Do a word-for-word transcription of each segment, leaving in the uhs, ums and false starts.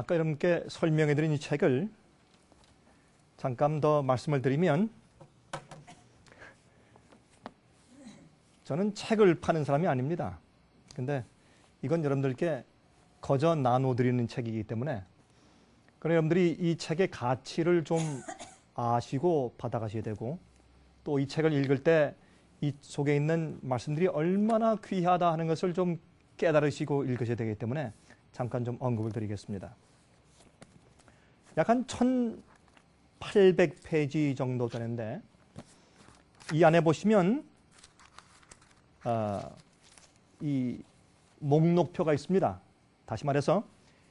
아까 여러분께 설명해 드린 이 책을 잠깐 더 말씀을 드리면, 저는 책을 파는 사람이 아닙니다. 근데 이건 여러분들께 거저 나눠드리는 책이기 때문에, 그럼 여러분들이 이 책의 가치를 좀 아시고 받아가셔야 되고, 또 이 책을 읽을 때 이 속에 있는 말씀들이 얼마나 귀하다 하는 것을 좀 깨달으시고 읽으셔야 되기 때문에 잠깐 좀 언급을 드리겠습니다. 약 한 천팔백 페이지 정도 되는데, 이 안에 보시면 어, 이 목록표가 있습니다. 다시 말해서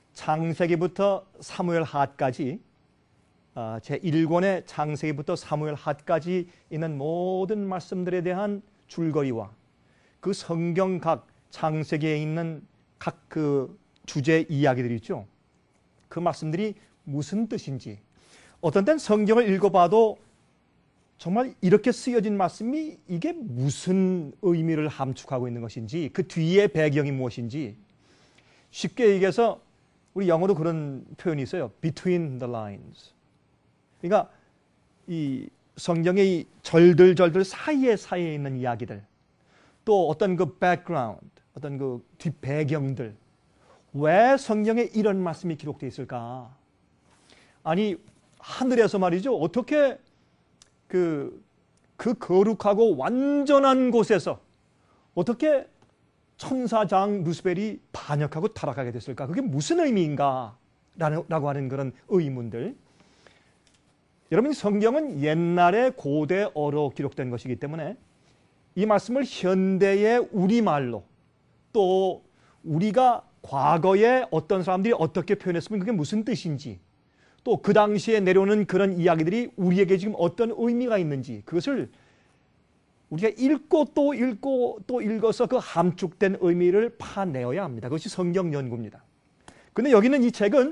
창세기부터 사무엘 하까지, 어, 제일 권의 창세기부터 사무엘 하까지 있는 모든 말씀들에 대한 줄거리와 그 성경 각 창세기에 있는 각 그 주제 이야기들이 있죠. 그 말씀들이 무슨 뜻인지, 어떤 때는 성경을 읽어봐도 정말 이렇게 쓰여진 말씀이 이게 무슨 의미를 함축하고 있는 것인지, 그 뒤에 배경이 무엇인지, 쉽게 얘기해서 우리 영어로 그런 표현이 있어요. Between the lines. 그러니까 이 성경의 이 절들절들 사이에 사이에 있는 이야기들, 또 어떤 그 background, 어떤 그 뒷배경들, 왜 성경에 이런 말씀이 기록되어 있을까? 아니, 하늘에서 말이죠, 어떻게 그, 그 거룩하고 완전한 곳에서 어떻게 천사장 루시벨이 반역하고 타락하게 됐을까? 그게 무슨 의미인가? 라고 하는 그런 의문들. 여러분, 성경은 옛날에 고대어로 기록된 것이기 때문에 이 말씀을 현대의 우리말로, 또 우리가 과거에 어떤 사람들이 어떻게 표현했으면 그게 무슨 뜻인지, 또 그 당시에 내려오는 그런 이야기들이 우리에게 지금 어떤 의미가 있는지, 그것을 우리가 읽고 또 읽고 또 읽어서 그 함축된 의미를 파내어야 합니다. 그것이 성경 연구입니다. 그런데 여기는 이 책은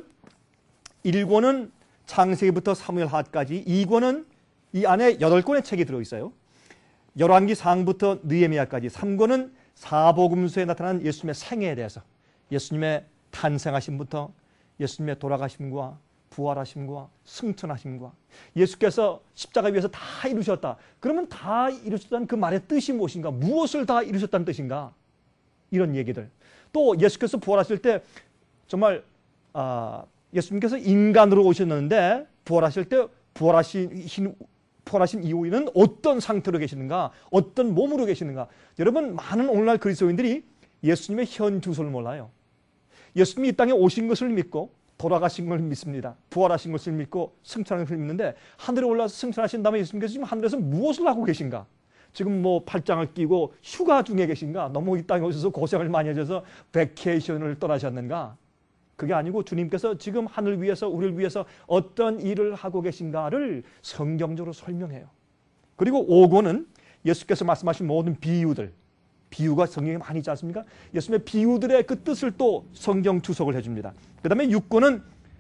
일 권은 창세기부터 사무엘 하까지, 이 권은 이 안에 여덟 권의 책이 들어있어요. 열왕기 상부터 느헤미야까지, 삼 권은 사복음서에 나타난 예수님의 생애에 대해서, 예수님의 탄생하심부터 예수님의 돌아가심과 부활하심과 승천하심과 예수께서 십자가 위에서 다 이루셨다. 그러면 다 이루셨다는 그 말의 뜻이 무엇인가? 무엇을 다 이루셨다는 뜻인가? 이런 얘기들. 또 예수께서 부활하실 때 정말 아, 예수님께서 인간으로 오셨는데 부활하실 때 부활하신, 부활하신 이후에는 어떤 상태로 계시는가? 어떤 몸으로 계시는가? 여러분, 많은 오늘날 그리스도인들이 예수님의 현 주소를 몰라요. 예수님이 이 땅에 오신 것을 믿고 돌아가신 걸 믿습니다. 부활하신 것을 믿고 승천하신 것을 믿는데, 하늘에 올라서 승천하신 다음에 예수님께서 지금 하늘에서 무엇을 하고 계신가? 지금 뭐 팔짱을 끼고 휴가 중에 계신가? 너무 이 땅에 오셔서 고생을 많이 하셔서 베케이션을 떠나셨는가? 그게 아니고 주님께서 지금 하늘 위에서 우리를 위해서 어떤 일을 하고 계신가를 성경적으로 설명해요. 그리고 오 권은 예수께서 말씀하신 모든 비유들, 비유가 성경에 많이 있지 않습니까? 예수님의 비유들의 그 뜻을 또 성경 주석을 해줍니다. 그 다음에 육 권은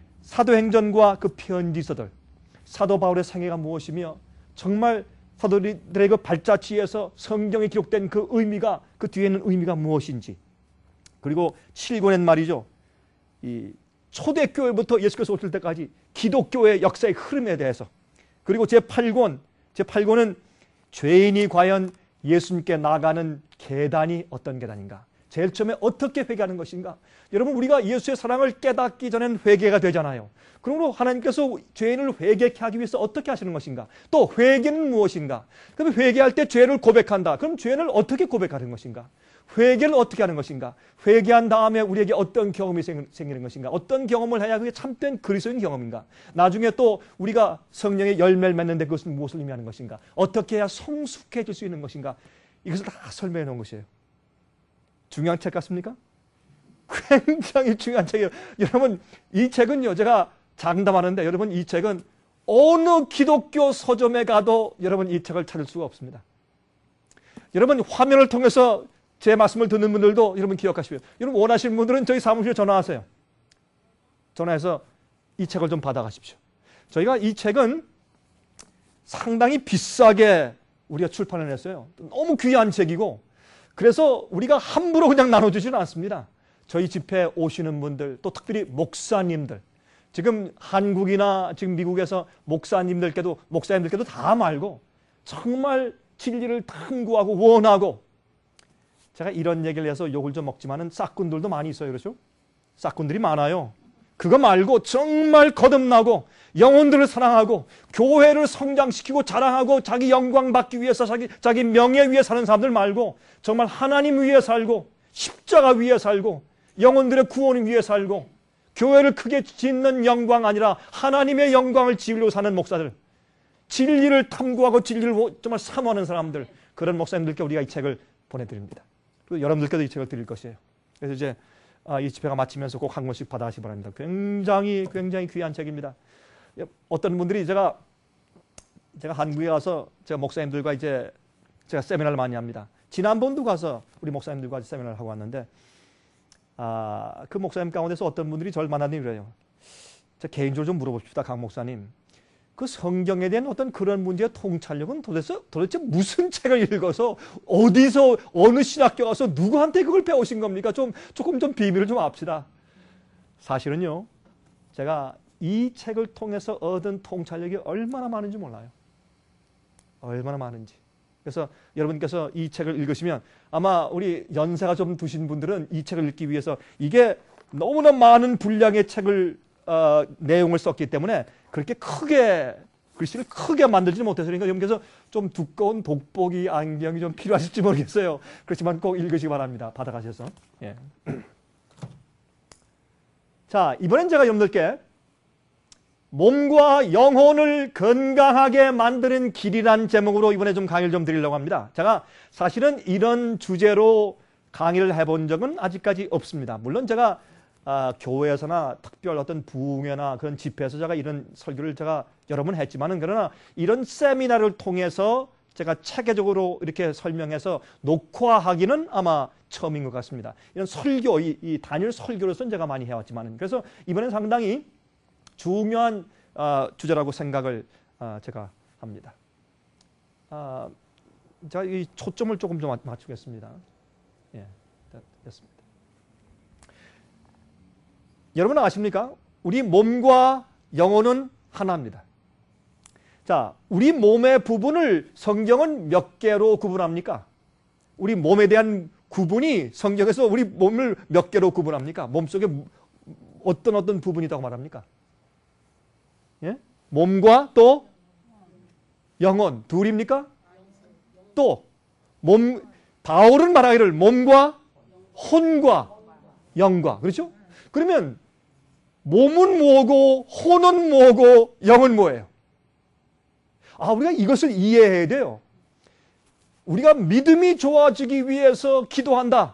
사도행전과 그 편지서들, 사도 바울의 생애가 무엇이며 정말 사도들의 그 발자취에서 성경에 기록된 그 의미가, 그 뒤에 있는 의미가 무엇인지, 그리고 칠 권엔 말이죠, 이 초대교회부터 예수께서 오실 때까지 기독교의 역사의 흐름에 대해서, 그리고 제팔 권, 제팔 권은 죄인이 과연 예수님께 나가는 계단이 어떤 계단인가? 제일 처음에 어떻게 회개하는 것인가? 여러분, 우리가 예수의 사랑을 깨닫기 전엔 회개가 되잖아요. 그러므로 하나님께서 죄인을 회개케 하기 위해서 어떻게 하시는 것인가? 또 회개는 무엇인가? 그럼 회개할 때 죄를 고백한다. 그럼 죄를 어떻게 고백하는 것인가? 회개를 어떻게 하는 것인가? 회개한 다음에 우리에게 어떤 경험이 생기는 것인가? 어떤 경험을 해야 그게 참된 그리스도인 경험인가? 나중에 또 우리가 성령의 열매를 맺는데 그것은 무엇을 의미하는 것인가? 어떻게 해야 성숙해질 수 있는 것인가? 이것을 다 설명해 놓은 것이에요. 중요한 책 같습니까? 굉장히 중요한 책이에요. 여러분, 이 책은요, 제가 장담하는데, 여러분, 이 책은 어느 기독교 서점에 가도 여러분 이 책을 찾을 수가 없습니다. 여러분, 화면을 통해서 제 말씀을 듣는 분들도 여러분 기억하시고요. 여러분 원하시는 분들은 저희 사무실에 전화하세요. 전화해서 이 책을 좀 받아가십시오. 저희가 이 책은 상당히 비싸게 우리가 출판을 했어요. 너무 귀한 책이고, 그래서 우리가 함부로 그냥 나눠주지는 않습니다. 저희 집회 오시는 분들, 또 특별히 목사님들, 지금 한국이나 지금 미국에서 목사님들께도 목사님들께도 다 말고 정말 진리를 탐구하고 원하고, 제가 이런 얘기를 해서 욕을 좀 먹지만은 싹군들도 많이 있어요. 그렇죠? 싹군들이 많아요. 그거 말고 정말 거듭나고 영혼들을 사랑하고 교회를 성장시키고 자랑하고 자기 영광 받기 위해서 자기, 자기 명예 위해 사는 사람들 말고 정말 하나님 위해 살고 십자가 위해 살고 영혼들의 구원 위해 살고 교회를 크게 짓는 영광 아니라 하나님의 영광을 지으려고 사는 목사들, 진리를 탐구하고 진리를 정말 사모하는 사람들, 그런 목사님들께 우리가 이 책을 보내드립니다. 그리고 여러분들께도 이 책을 드릴 것이에요. 그래서 이제 이 집회가 마치면서 꼭 한 권씩 받아가시기 바랍니다. 굉장히 굉장히 귀한 책입니다. 어떤 분들이 제가 제가 한국에 가서 제가 목사님들과 이제 제가 세미나를 많이 합니다. 지난번도 가서 우리 목사님들과 세미나를 하고 왔는데, 아, 그 목사님 가운데서 어떤 분들이 저를 만나더니 그래요. 제가 개인적으로 좀 물어봅시다. 강 목사님, 그 성경에 대한 어떤 그런 문제의 통찰력은 도대체, 도대체 무슨 책을 읽어서 어디서 어느 신학교 가서 누구한테 그걸 배우신 겁니까? 좀 조금 좀 비밀을 좀 합시다. 사실은요, 제가 이 책을 통해서 얻은 통찰력이 얼마나 많은지 몰라요. 얼마나 많은지. 그래서 여러분께서 이 책을 읽으시면 아마 우리 연세가 좀 드신 분들은 이 책을 읽기 위해서, 이게 너무나 많은 분량의 책을 어, 내용을 썼기 때문에 그렇게 크게 글씨를 크게 만들지 못해서, 그러니까 여러분께서 좀 두꺼운 독보기 안경이 좀 필요하실지 모르겠어요. 그렇지만 꼭 읽으시기 바랍니다. 받아가셔서. 예. 자, 이번엔 제가 여러분들께 몸과 영혼을 건강하게 만드는 길이란 제목으로 이번에 좀 강의를 좀 드리려고 합니다. 제가 사실은 이런 주제로 강의를 해본 적은 아직까지 없습니다. 물론 제가 아, 교회에서나 특별 어떤 부흥회나 그런 집회에서 제가 이런 설교를 제가 여러 번 했지만은, 그러나 이런 세미나를 통해서 제가 체계적으로 이렇게 설명해서 녹화하기는 아마 처음인 것 같습니다. 이런 설교, 이, 이 단일 설교로서는 제가 많이 해왔지만은, 그래서 이번엔 상당히 중요한 어, 주제라고 생각을 어, 제가 합니다. 어, 제가 이 초점을 조금 좀 맞추겠습니다. 예, 됐습니다. 여러분 아십니까? 우리 몸과 영혼은 하나입니다. 자, 우리 몸의 부분을 성경은 몇 개로 구분합니까? 우리 몸에 대한 구분이 성경에서 우리 몸을 몇 개로 구분합니까? 몸속에 어떤 어떤 부분이 있다고 말합니까? 예? 몸과 또 영혼 둘입니까? 또 몸, 바울은 말하기를 몸과 혼과 영과, 그렇죠? 그러면 몸은 뭐고 혼은 뭐고 영은 뭐예요? 아, 우리가 이것을 이해해야 돼요. 우리가 믿음이 좋아지기 위해서 기도한다.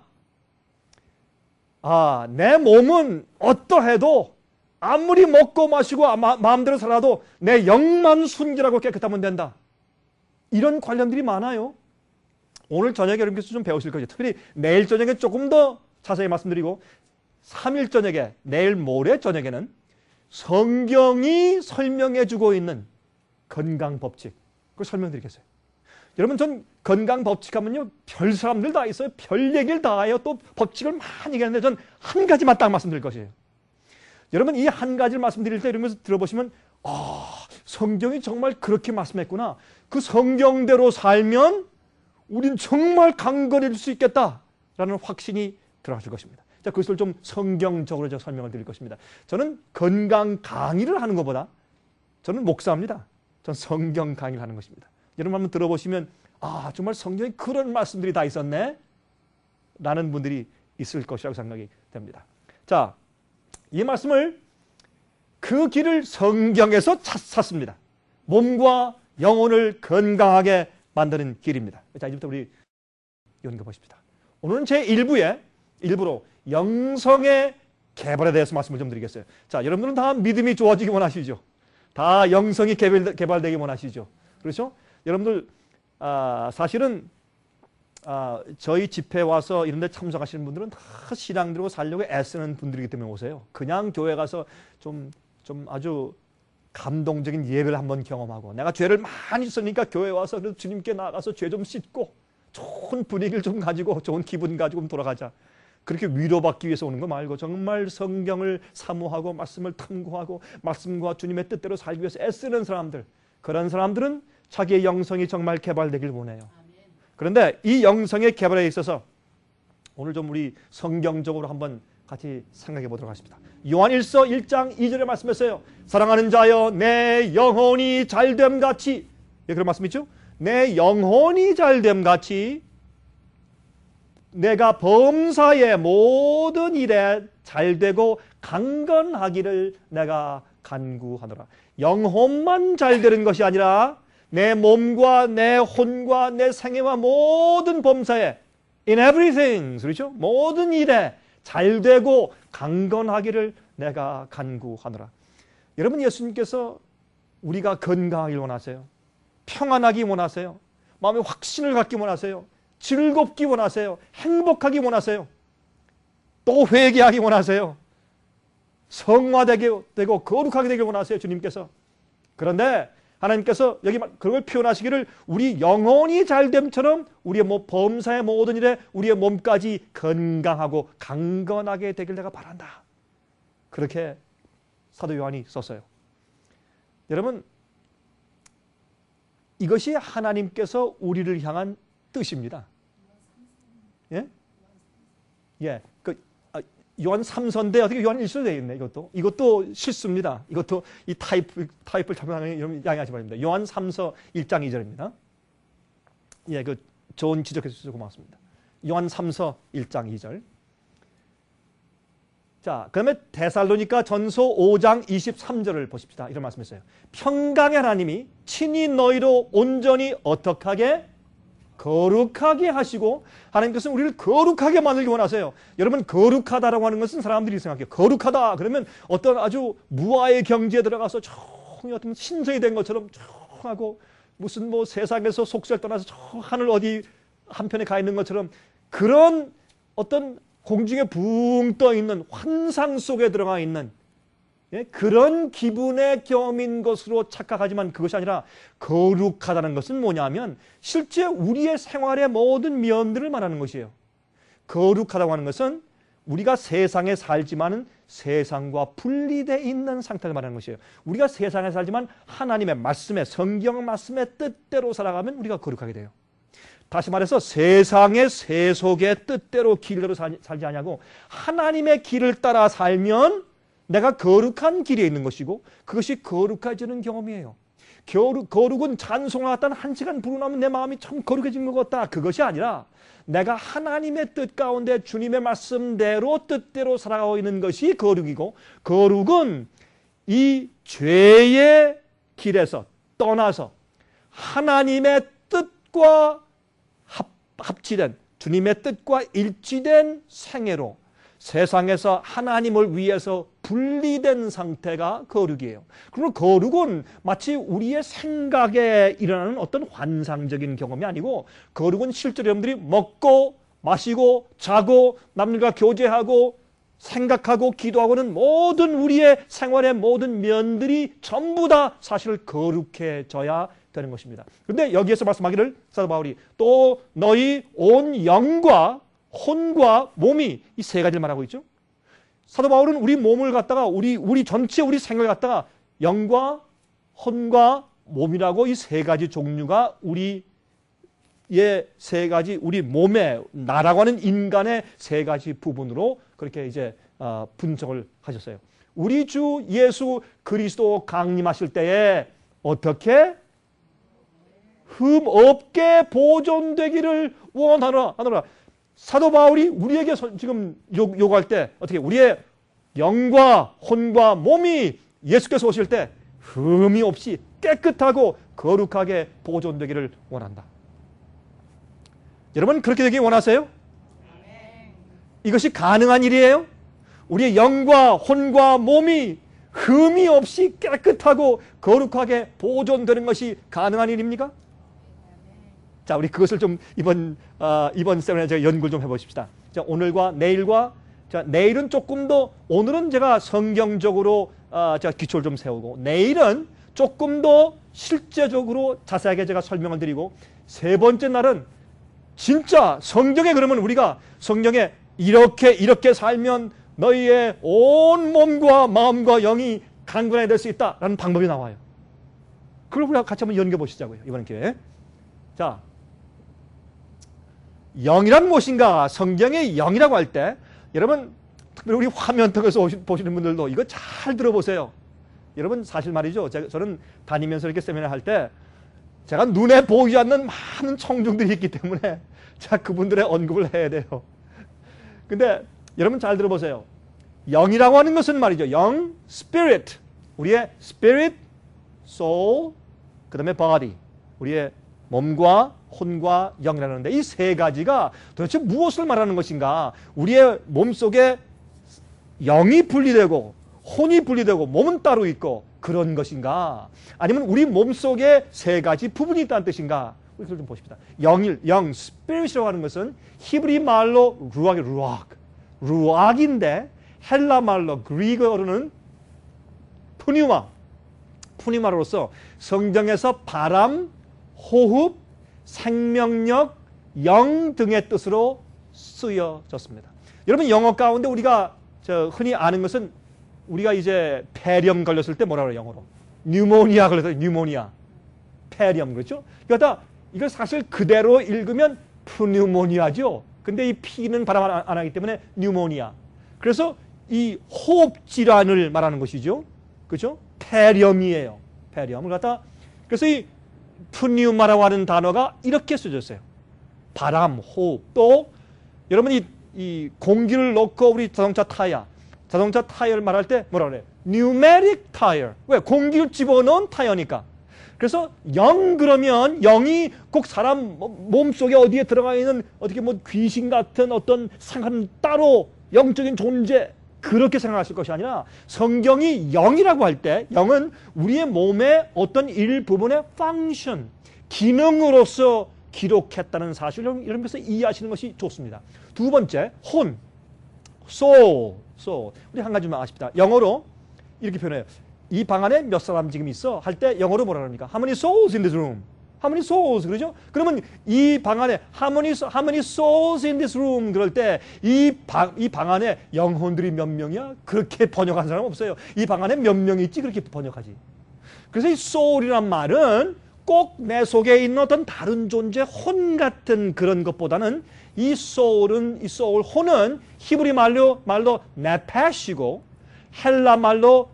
아, 내 몸은 어떠해도 아무리 먹고 마시고 마, 마음대로 살아도 내 영만 순결하고 깨끗하면 된다. 이런 관념들이 많아요. 오늘 저녁에 여러분께서 좀 배우실 거죠. 특별히 내일 저녁에 조금 더 자세히 말씀드리고, 삼 일 저녁에, 내일 모레 저녁에는 성경이 설명해주고 있는 건강 법칙, 그걸 설명드리겠어요. 여러분, 전 건강 법칙 하면요, 별 사람들 다 있어요. 별 얘기를 다 해요. 또 법칙을 많이 얘기하는데 전 한 가지만 딱 말씀드릴 것이에요. 여러분, 이 한 가지를 말씀드릴 때 이러면서 들어보시면, 아, 성경이 정말 그렇게 말씀했구나. 그 성경대로 살면 우린 정말 강건해질 수 있겠다라는 확신이 들어가실 것입니다. 자, 그것을 좀 성경적으로 제가 설명을 드릴 것입니다. 저는 건강 강의를 하는 것보다 저는 목사입니다. 전 성경 강의를 하는 것입니다. 여러분 한번 들어보시면, 아, 정말 성경에 그런 말씀들이 다 있었네? 라는 분들이 있을 것이라고 생각이 됩니다. 자, 이 말씀을, 그 길을 성경에서 찾습니다. 몸과 영혼을 건강하게 만드는 길입니다. 자, 이제부터 우리 연구 보십시다. 오늘은 제일 부에 일부로 영성의 개발에 대해서 말씀을 좀 드리겠어요. 자, 여러분들은 다 믿음이 좋아지기 원하시죠? 다 영성이 개발, 개발되기 원하시죠? 그렇죠? 여러분들 아, 사실은 아, 저희 집회 와서 이런 데 참석하시는 분들은 다 신앙 들고 살려고 애쓰는 분들이기 때문에 오세요. 그냥 교회 가서 좀, 좀 아주 감동적인 예배를 한번 경험하고, 내가 죄를 많이 썼으니까 교회 와서 그래도 주님께 나가서 죄 좀 씻고 좋은 분위기를 좀 가지고 좋은 기분 가지고 돌아가자. 그렇게 위로받기 위해서 오는 거 말고 정말 성경을 사모하고 말씀을 탐구하고 말씀과 주님의 뜻대로 살기 위해서 애쓰는 사람들, 그런 사람들은 자기의 영성이 정말 개발되길 원해요. 그런데 이 영성의 개발에 있어서 오늘 좀 우리 성경적으로 한번 같이 생각해 보도록 하겠습니다. 요한일서 일 장 이 절에 말씀했어요. 사랑하는 자여 내 영혼이 잘됨 같이, 예, 그런 말씀 있죠? 내 영혼이 잘됨 같이 내가 범사의 모든 일에 잘되고 강건하기를 내가 간구하노라. 영혼만 잘되는 것이 아니라 내 몸과 내 혼과 내 생애와 모든 범사에 in everything, 그렇죠? 모든 일에 잘되고 강건하기를 내가 간구하노라. 여러분, 예수님께서 우리가 건강하길 원하세요. 평안하기 원하세요. 마음에 확신을 갖기 원하세요. 즐겁기 원하세요. 행복하기 원하세요. 또 회개하기 원하세요. 성화되게 되고 거룩하게 되길 원하세요, 주님께서. 그런데 하나님께서 여기 그걸 표현하시기를 우리 영혼이 잘됨처럼 우리의 뭐 범사의 모든 일에 우리의 몸까지 건강하고 강건하게 되길 내가 바란다. 그렇게 사도 요한이 썼어요. 여러분, 이것이 하나님께서 우리를 향한 뜻입니다. 예? 예. 그, 아, 요한 삼 서인데 어떻게 요한 일 서로 되어 있네, 이것도. 이것도 실수입니다. 이것도 이 타입, 타입을 잘못하면 여러분 양해하지 바랍니다. 요한 삼 서 일 장 이 절입니다. 예, 그, 좋은 지적해 주셔서 고맙습니다. 요한 삼 서 일 장 이 절. 자, 그다음에 데살로니가 전서 오 장 이십삼 절을 보십시다. 이런 말씀이었어요. 평강의 하나님이 친히 너희로 온전히 어떻게 하게? 거룩하게 하시고, 하나님께서는 우리를 거룩하게 만들기 원하세요. 여러분, 거룩하다라고 하는 것은 사람들이 생각해요. 거룩하다 그러면 어떤 아주 무아의 경지에 들어가서 청 어떤 신성이 된 것처럼 청 하고 무슨 뭐 세상에서 속세를 떠나서 저 하늘 어디 한편에 가 있는 것처럼 그런 어떤 공중에 붕 떠 있는 환상 속에 들어가 있는, 예? 그런 기분의 경험인 것으로 착각하지만 그것이 아니라 거룩하다는 것은 뭐냐면 실제 우리의 생활의 모든 면들을 말하는 것이에요. 거룩하다고 하는 것은 우리가 세상에 살지만은 세상과 분리되어 있는 상태를 말하는 것이에요. 우리가 세상에 살지만 하나님의 말씀에, 성경 말씀의 뜻대로 살아가면 우리가 거룩하게 돼요. 다시 말해서 세상의 세속의 뜻대로 길대로 살지 않냐고, 하나님의 길을 따라 살면 내가 거룩한 길에 있는 것이고 그것이 거룩해지는 경험이에요. 거룩, 거룩은 찬송하다 한 시간 부르나면 내 마음이 참 거룩해진 것 같다. 그것이 아니라 내가 하나님의 뜻 가운데 주님의 말씀대로 뜻대로 살아가고 있는 것이 거룩이고, 거룩은 이 죄의 길에서 떠나서 하나님의 뜻과 합, 합치된 주님의 뜻과 일치된 생애로 세상에서 하나님을 위해서 분리된 상태가 거룩이에요. 그러면 거룩은 마치 우리의 생각에 일어나는 어떤 환상적인 경험이 아니고, 거룩은 실제로 여러분들이 먹고 마시고 자고 남들과 교제하고 생각하고 기도하고는 모든 우리의 생활의 모든 면들이 전부 다 사실 거룩해져야 되는 것입니다. 그런데 여기에서 말씀하기를 사도 바울이 또 너희 온 영과 혼과 몸이 이 세 가지를 말하고 있죠. 사도 바울은 우리 몸을 갖다가 우리 우리 전체 우리 생각을 갖다가 영과 혼과 몸이라고 이 세 가지 종류가 우리의 세 가지 우리 몸의 나라고 하는 인간의 세 가지 부분으로 그렇게 이제 어, 분석을 하셨어요. 우리 주 예수 그리스도 강림하실 때에 어떻게 흠 없게 보존되기를 원하노라 하노라. 사도 바울이 우리에게 지금 요구할 때 어떻게 우리의 영과 혼과 몸이 예수께서 오실 때 흠이 없이 깨끗하고 거룩하게 보존되기를 원한다. 여러분 그렇게 되기 원하세요? 이것이 가능한 일이에요? 우리의 영과 혼과 몸이 흠이 없이 깨끗하고 거룩하게 보존되는 것이 가능한 일입니까? 자, 우리 그것을 좀 이번 어, 이번 세미나에 제가 연구를 좀 해보십시다. 자, 오늘과 내일과 자, 내일은 조금 더 오늘은 제가 성경적으로 어, 제가 기초를 좀 세우고 내일은 조금 더 실제적으로 자세하게 제가 설명을 드리고 세 번째 날은 진짜 성경에 그러면 우리가 성경에 이렇게 이렇게 살면 너희의 온 몸과 마음과 영이 강건하게 될 수 있다라는 방법이 나와요. 그걸 우리가 같이 한번 연구해 보시자고요. 이번 기회에. 자, 영이란 무엇인가? 성경의 영이라고 할 때 여러분 특별히 우리 화면 통해서 보시는 분들도 이거 잘 들어보세요. 여러분 사실 말이죠. 제가, 저는 다니면서 이렇게 세미나 할 때 제가 눈에 보이지 않는 많은 청중들이 있기 때문에 자 그분들의 언급을 해야 돼요. 근데 여러분 잘 들어보세요. 영이라고 하는 것은 말이죠. 영, spirit. 우리의 spirit, soul, 그 다음에 body. 우리의 몸과 혼과 영이라는데 이 세 가지가 도대체 무엇을 말하는 것인가? 우리의 몸속에 영이 분리되고 혼이 분리되고 몸은 따로 있고 그런 것인가? 아니면 우리 몸속에 세 가지 부분이 있다는 뜻인가? 우리 좀 보십시다. 영일, 영, spirit이라고 하는 것은 히브리 말로 루악이 루악, 루악인데 헬라 말로 그리그어로는 푸니마, 푸니마로서 성경에서 바람, 호흡, 생명력, 영 등의 뜻으로 쓰여졌습니다. 여러분 영어 가운데 우리가 저 흔히 아는 것은 우리가 이제 폐렴 걸렸을 때 뭐라 그래요 영어로? 뉴모니아 걸려서 뉴모니아, 폐렴 그렇죠? 그러니까 이걸 사실 그대로 읽으면 푸뉴모니아죠. 근데 이 피는 발음 안, 안 하기 때문에 뉴모니아. 그래서 이 호흡 질환을 말하는 것이죠. 그렇죠? 폐렴이에요. 폐렴을 갖다 그래서 이 푸뉴마라고 하는 단어가 이렇게 쓰여졌어요. 바람, 호흡. 또 여러분이 이 공기를 넣고 우리 자동차 타이어, 자동차 타이어를 말할 때 뭐라 그래요? pneumatic tire. 왜? 공기를 집어넣은 타이어니까. 그래서 영 그러면 영이 꼭 사람 몸속에 어디에 들어가 있는 어떻게 뭐 귀신 같은 어떤 상한 따로 영적인 존재 그렇게 생각하실 것이 아니라 성경이 영이라고 할 때 영은 우리의 몸의 어떤 일부분의 펑션, 기능으로서 기록했다는 사실을 이런 것을 이해하시는 것이 좋습니다. 두 번째, 혼, soul, soul. 우리 한 가지만 아십시다. 영어로 이렇게 표현해요. 이 방 안에 몇 사람 지금 있어? 할 때 영어로 뭐라 그럽니까? How many souls in this room? How many souls? 그러죠? 그러면 이 방 안에 how many, how many souls in this room? 그럴 때 이 방, 이 방 안에 영혼들이 몇 명이야? 그렇게 번역한 사람 없어요. 이 방 안에 몇 명이 있지? 그렇게 번역하지. 그래서 이 soul이란 말은 꼭 내 속에 있는 어떤 다른 존재, 혼 같은 그런 것보다는 이 soul은, 이 soul, 혼은 히브리 말로, 말로 네페시고 헬라 말로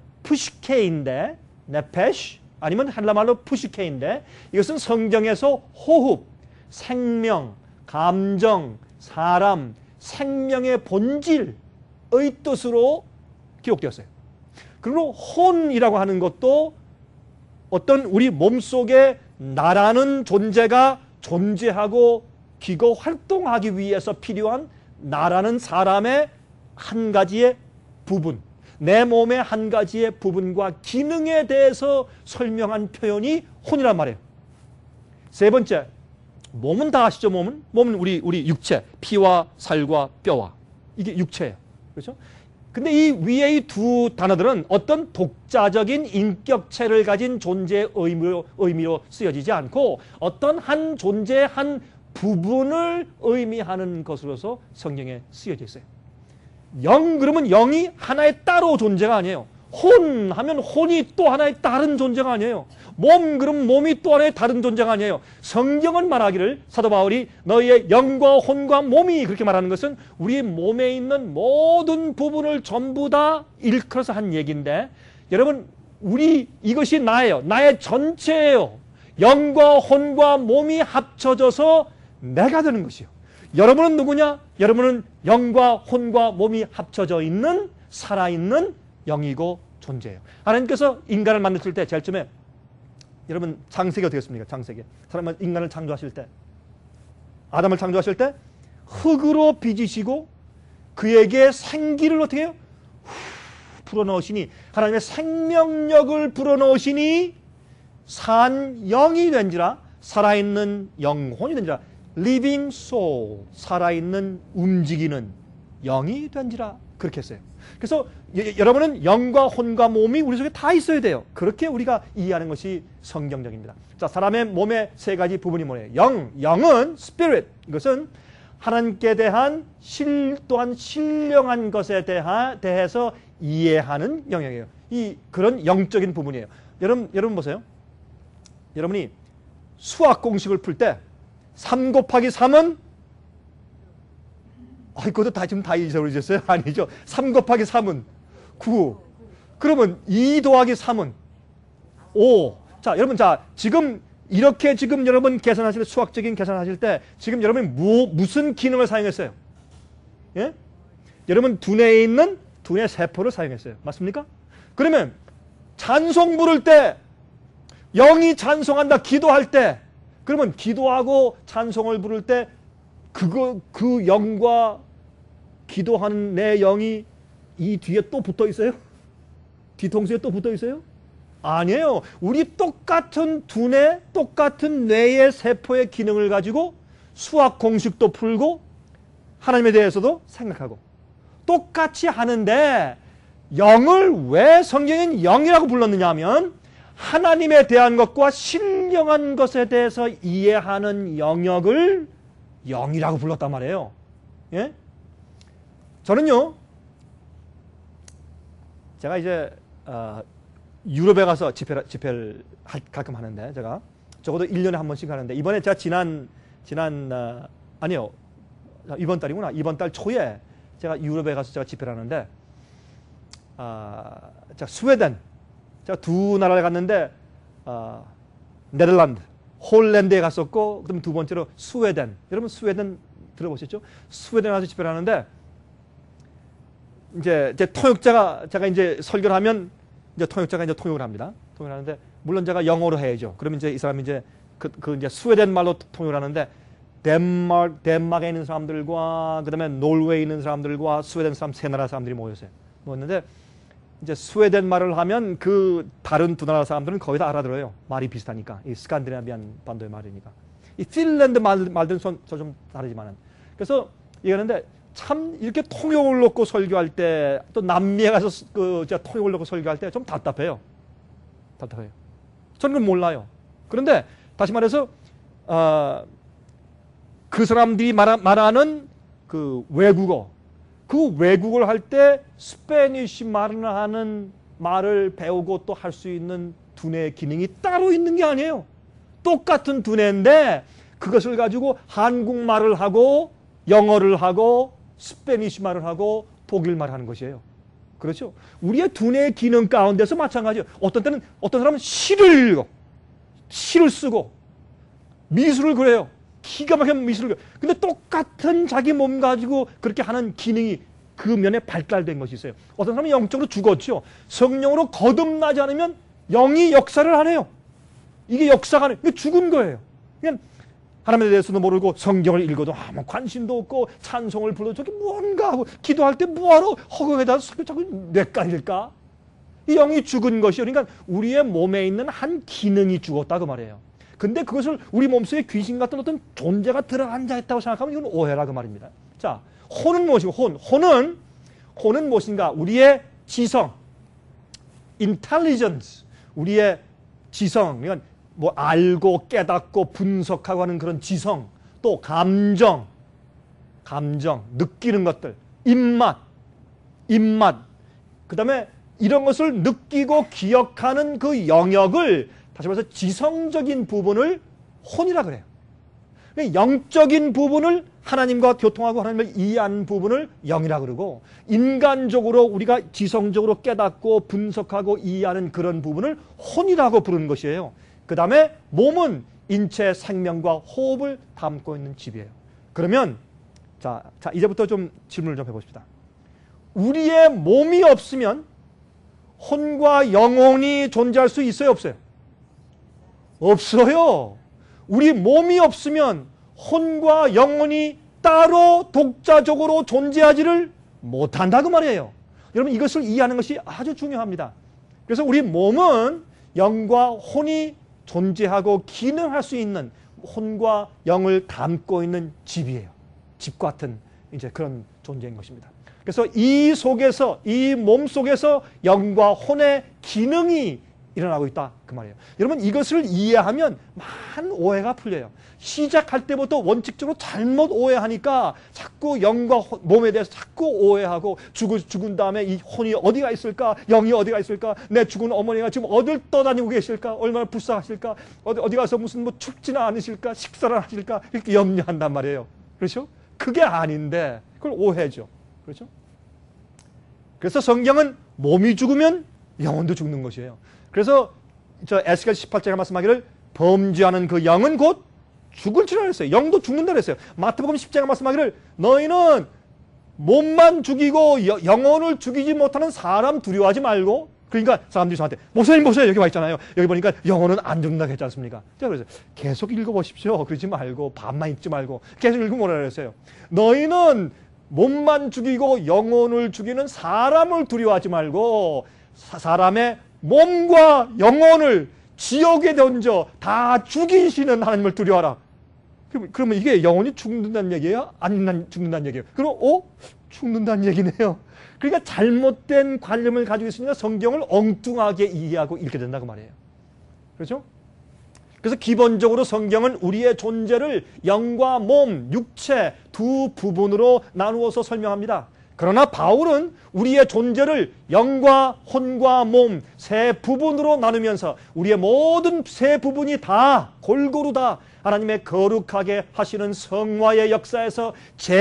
푸시케인데, 네페시, 아니면 헬라 말로 푸시케인데, 이것은 성경에서 호흡, 생명, 감정, 사람, 생명의 본질의 뜻으로 기록되었어요. 그리고 혼이라고 하는 것도 어떤 우리 몸속에 나라는 존재가 존재하고 기거 활동하기 위해서 필요한 나라는 사람의 한 가지의 부분, 내 몸의 한 가지의 부분과 기능에 대해서 설명한 표현이 혼이란 말이에요. 세 번째, 몸은 다 아시죠? 몸은? 몸은 우리, 우리 육체, 피와 살과 뼈와 이게 육체예요. 그렇죠? 근데 이 위에 이 두 단어들은 어떤 독자적인 인격체를 가진 존재의 의미로, 의미로 쓰여지지 않고 어떤 한 존재의 한 부분을 의미하는 것으로서 성경에 쓰여져 있어요. 영 그러면 영이 하나의 따로 존재가 아니에요. 혼 하면 혼이 또 하나의 다른 존재가 아니에요. 몸 그러면 몸이 또 하나의 다른 존재가 아니에요. 성경은 말하기를 사도 바울이 너희의 영과 혼과 몸이 그렇게 말하는 것은 우리 몸에 있는 모든 부분을 전부 다 일컬어서 한 얘기인데 여러분 우리 이것이 나예요. 나의 전체예요. 영과 혼과 몸이 합쳐져서 내가 되는 것이요. 여러분은 누구냐? 여러분은 영과 혼과 몸이 합쳐져 있는 살아있는 영이고 존재예요. 하나님께서 인간을 만드실 때 제일 처음에 여러분 창세기 어떻게 했습니까? 창세기. 사람은 인간을 창조하실 때 아담을 창조하실 때 흙으로 빚으시고 그에게 생기를 어떻게 해요? 후, 불어넣으시니 하나님의 생명력을 불어넣으시니 산 영이 된지라 살아있는 영혼이 된지라 living soul 살아있는 움직이는 영이 된지라 그렇게 했어요. 그래서 여러분은 영과 혼과 몸이 우리 속에 다 있어야 돼요. 그렇게 우리가 이해하는 것이 성경적입니다. 자, 사람의 몸의 세 가지 부분이 뭐예요? 영, 영은 spirit. 이것은 하나님께 대한 실, 또한 신령한 것에 대하, 대해서 이해하는 영역이에요. 이 그런 영적인 부분이에요. 여러분, 여러분 보세요. 여러분이 수학 공식을 풀 때 삼 곱하기 삼은 아, 이것도 다 지금 다 잊어버리셨어요? 아니죠. 삼 곱하기 삼은 구. 그러면 이 더하기 삼은 오. 자, 여러분, 자, 지금 이렇게 지금 여러분 계산하실 때, 수학적인 계산하실 때, 지금 여러분이 무, 무슨 기능을 사용했어요? 예? 여러분 두뇌에 있는 두뇌 세포를 사용했어요. 맞습니까? 그러면 찬송 부를 때, 영이 찬송한다, 기도할 때, 그러면 기도하고 찬송을 부를 때, 그거, 그 영과 기도하는 내 영이 이 뒤에 또 붙어 있어요? 뒤통수에 또 붙어 있어요? 아니에요. 우리 똑같은 두뇌, 똑같은 뇌의 세포의 기능을 가지고 수학 공식도 풀고 하나님에 대해서도 생각하고 똑같이 하는데 영을 왜 성경은 영이라고 불렀느냐 하면 하나님에 대한 것과 신령한 것에 대해서 이해하는 영역을 영이라고 불렀단 말이에요. 예? 저는요, 제가 이제 어, 유럽에 가서 집회를, 집회를 가끔 하는데, 제가 적어도 일 년에 한 번씩 하는데, 이번에 제가 지난 지난 어, 아니요, 이번 달이구나. 이번 달 초에 제가 유럽에 가서 제가 집회를 하는데, 아, 제가 스웨덴, 제가 두 나라를 갔는데, 어, 네덜란드, 홀랜드에 갔었고, 그다음 두 번째로 스웨덴. 여러분 스웨덴 들어보셨죠? 스웨덴 가서 집회를 하는데, 이제 제 통역자가 제가 이제 설교를 하면 이제 통역자가 이제 통역을 합니다. 통역을 하는데 물론 제가 영어로 해야죠. 그러면 이제 이 사람이 이제 그, 그 이제 스웨덴 말로 통역을 하는데 덴마크 덴마크에 있는 사람들과 그다음에 노르웨이에 있는 사람들과 스웨덴 사람 세 나라 사람들이 모였어요. 모였는데 이제 스웨덴 말을 하면 그 다른 두 나라 사람들은 거의 다 알아들어요. 말이 비슷하니까. 이 스칸디나비안 반도의 말이니까. 이 핀란드 말, 말들은 좀 다르지만은. 그래서 얘기하는데 참 이렇게 통역을 놓고 설교할 때 또 남미에 가서 그 제가 통역을 놓고 설교할 때 좀 답답해요. 답답해요. 저는 그걸 몰라요. 그런데 다시 말해서 어, 그 사람들이 말하, 말하는 그 외국어, 그 외국어를 할 때 스페니쉬 말을 하는 말을 배우고 또 할 수 있는 두뇌 기능이 따로 있는 게 아니에요. 똑같은 두뇌인데 그것을 가지고 한국말을 하고 영어를 하고 스페니쉬 말을 하고 독일 말을 하는 것이에요. 그렇죠? 우리의 두뇌의 기능 가운데서 마찬가지예요. 어떤 때는 어떤 사람은 시를 읽어, 시를 쓰고 미술을 그려요. 기가 막힌 미술을 그려요. 근데 똑같은 자기 몸 가지고 그렇게 하는 기능이 그 면에 발달된 것이 있어요. 어떤 사람은 영적으로 죽었죠. 성령으로 거듭나지 않으면 영이 역사를 안 해요. 이게 역사가 아니에요. 이게 죽은 거예요. 그냥 하나님에 대해서도 모르고 성경을 읽어도 아무 관심도 없고 찬송을 불러도 저게 뭔가 하고 기도할 때 뭐하러 허공에다 자꾸 뇌까릴까? 이 영이 죽은 것이요. 그러니까 우리의 몸에 있는 한 기능이 죽었다 그 말이에요. 근데 그것을 우리 몸속에 귀신 같은 어떤 존재가 들어앉아 있다고 생각하면 이건 오해라 그 말입니다. 자, 혼은 무엇이고 혼? 혼은 혼은 무엇인가? 우리의 지성, intelligence, 우리의 지성, 그러니까 뭐 알고 깨닫고 분석하고 하는 그런 지성, 또 감정, 감정, 느끼는 것들, 입맛, 입맛, 그 다음에 이런 것을 느끼고 기억하는 그 영역을 다시 말해서 지성적인 부분을 혼이라 그래요. 영적인 부분을 하나님과 교통하고 하나님을 이해하는 부분을 영이라 그러고 인간적으로 우리가 지성적으로 깨닫고 분석하고 이해하는 그런 부분을 혼이라고 부르는 것이에요. 그 다음에 몸은 인체 생명과 호흡을 담고 있는 집이에요. 그러면 자, 자 이제부터 좀 질문을 좀 해봅시다. 우리의 몸이 없으면 혼과 영혼이 존재할 수 있어요, 없어요? 없어요. 우리 몸이 없으면 혼과 영혼이 따로 독자적으로 존재하지를 못한다 그 말이에요. 여러분 이것을 이해하는 것이 아주 중요합니다. 그래서 우리 몸은 영과 혼이 존재하고 기능할 수 있는 혼과 영을 담고 있는 집이에요. 집 같은 이제 그런 존재인 것입니다. 그래서 이 속에서 이 몸 속에서 영과 혼의 기능이 일어나고 있다 그 말이에요. 여러분 이것을 이해하면 많은 오해가 풀려요. 시작할 때부터 원칙적으로 잘못 오해하니까 자꾸 영과 몸에 대해서 자꾸 오해하고 죽을, 죽은 다음에 이 혼이 어디가 있을까? 영이 어디가 있을까? 내 죽은 어머니가 지금 어딜 떠다니고 계실까? 얼마나 불쌍하실까? 어디, 어디 가서 무슨 뭐 춥지는 않으실까? 식사를 하실까? 이렇게 염려한단 말이에요. 그렇죠? 그게 아닌데 그걸 오해죠. 그렇죠? 그래서 성경은 몸이 죽으면 영혼도 죽는 것이에요. 그래서 저 에스겔 십팔 장에 말씀하기를 범죄하는 그 영은 곧 죽을 줄 알았어요. 영도 죽는다 그랬어요. 마태복음 십 장에 말씀하기를 너희는 몸만 죽이고 여, 영혼을 죽이지 못하는 사람 두려워하지 말고, 그러니까 사람들이 저한테 목사님 보세요 여기 와 있잖아요. 여기 보니까 영혼은 안 죽는다고 했지 않습니까? 제가 그래서 계속 읽어보십시오. 그러지 말고 반만 읽지 말고 계속 읽으면 뭐라 그랬어요. 너희는 몸만 죽이고 영혼을 죽이는 사람을 두려워하지 말고 사, 사람의 몸과 영혼을 지옥에 던져 다 죽이시는 하나님을 두려워하라. 그러면 이게 영혼이 죽는다는 얘기예요? 안 죽는다는 얘기예요? 그럼 어? 죽는다는 얘기네요. 그러니까 잘못된 관념을 가지고 있으니까 성경을 엉뚱하게 이해하고 읽게 된다고 말이에요. 그렇죠? 그래서 기본적으로 성경은 우리의 존재를 영과 몸, 육체 두 부분으로 나누어서 설명합니다. 그러나 바울은 우리의 존재를 영과 혼과 몸 세 부분으로 나누면서 우리의 모든 세 부분이 다 골고루 다 하나님의 거룩하게 하시는 성화의 역사에서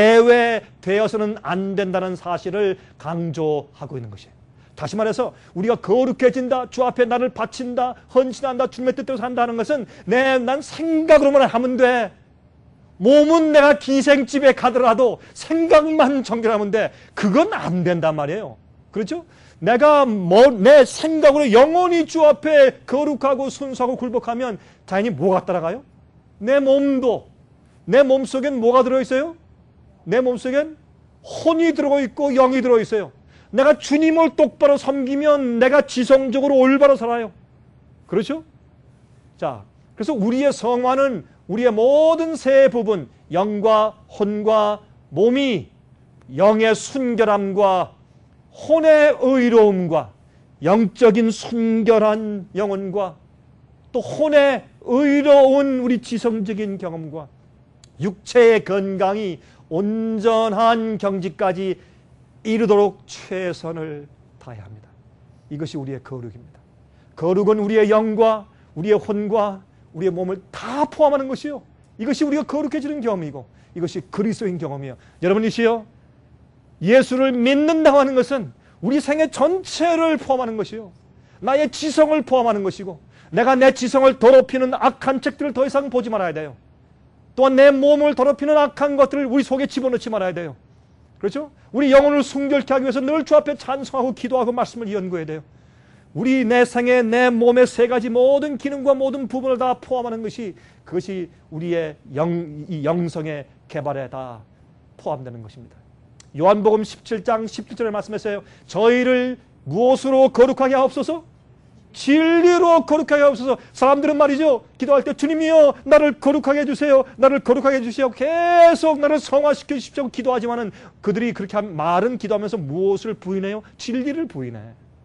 제외되어서는 안 된다는 사실을 강조하고 있는 것이에요. 다시 말해서 우리가 거룩해진다, 주 앞에 나를 바친다, 헌신한다, 주님의 뜻대로 산다는 것은 내, 난 생각으로만 하면 돼. 몸은 내가 기생집에 가더라도 생각만 정결하면 돼. 그건 안 된단 말이에요. 그렇죠? 내가 뭐, 내 생각으로 영원히 주 앞에 거룩하고 순수하고 굴복하면 당연히 뭐가 따라가요? 내 몸도, 내 몸속엔 뭐가 들어있어요? 내 몸속엔 혼이 들어있고 영이 들어있어요. 내가 주님을 똑바로 섬기면 내가 지성적으로 올바로 살아요. 그렇죠? 자, 그래서 우리의 성화는 우리의 모든 세 부분, 영과 혼과 몸이 영의 순결함과 혼의 의로움과 영적인 순결한 영혼과 또 혼의 의로운 우리 지성적인 경험과 육체의 건강이 온전한 경지까지 이르도록 최선을 다해야 합니다. 이것이 우리의 거룩입니다. 거룩은 우리의 영과 우리의 혼과 우리의 몸을 다 포함하는 것이요. 이것이 우리가 거룩해지는 경험이고 이것이 그리스도인 경험이에요. 여러분이시여, 예수를 믿는다고 하는 것은 우리 생애 전체를 포함하는 것이요. 나의 지성을 포함하는 것이고 내가 내 지성을 더럽히는 악한 책들을 더 이상 보지 말아야 돼요. 또한 내 몸을 더럽히는 악한 것들을 우리 속에 집어넣지 말아야 돼요. 그렇죠? 우리 영혼을 순결케 하기 위해서 늘 주 앞에 찬송하고 기도하고 말씀을 연구해야 돼요. 우리 내 생에 내 몸의 세 가지 모든 기능과 모든 부분을 다 포함하는 것이 그것이 우리의 영, 이 영성의 개발에 다 포함되는 것입니다. 요한복음 십칠 장 십칠 절에 말씀했어요. 저희를 무엇으로 거룩하게 하옵소서? 진리로 거룩하게 하옵소서. 사람들은 말이죠, 기도할 때 주님이여 나를 거룩하게 해주세요, 나를 거룩하게 해주세요, 계속 나를 성화시켜 주십시오 기도하지만은 그들이 그렇게 말은 기도하면서 무엇을 부인해요? 진리를 부인해.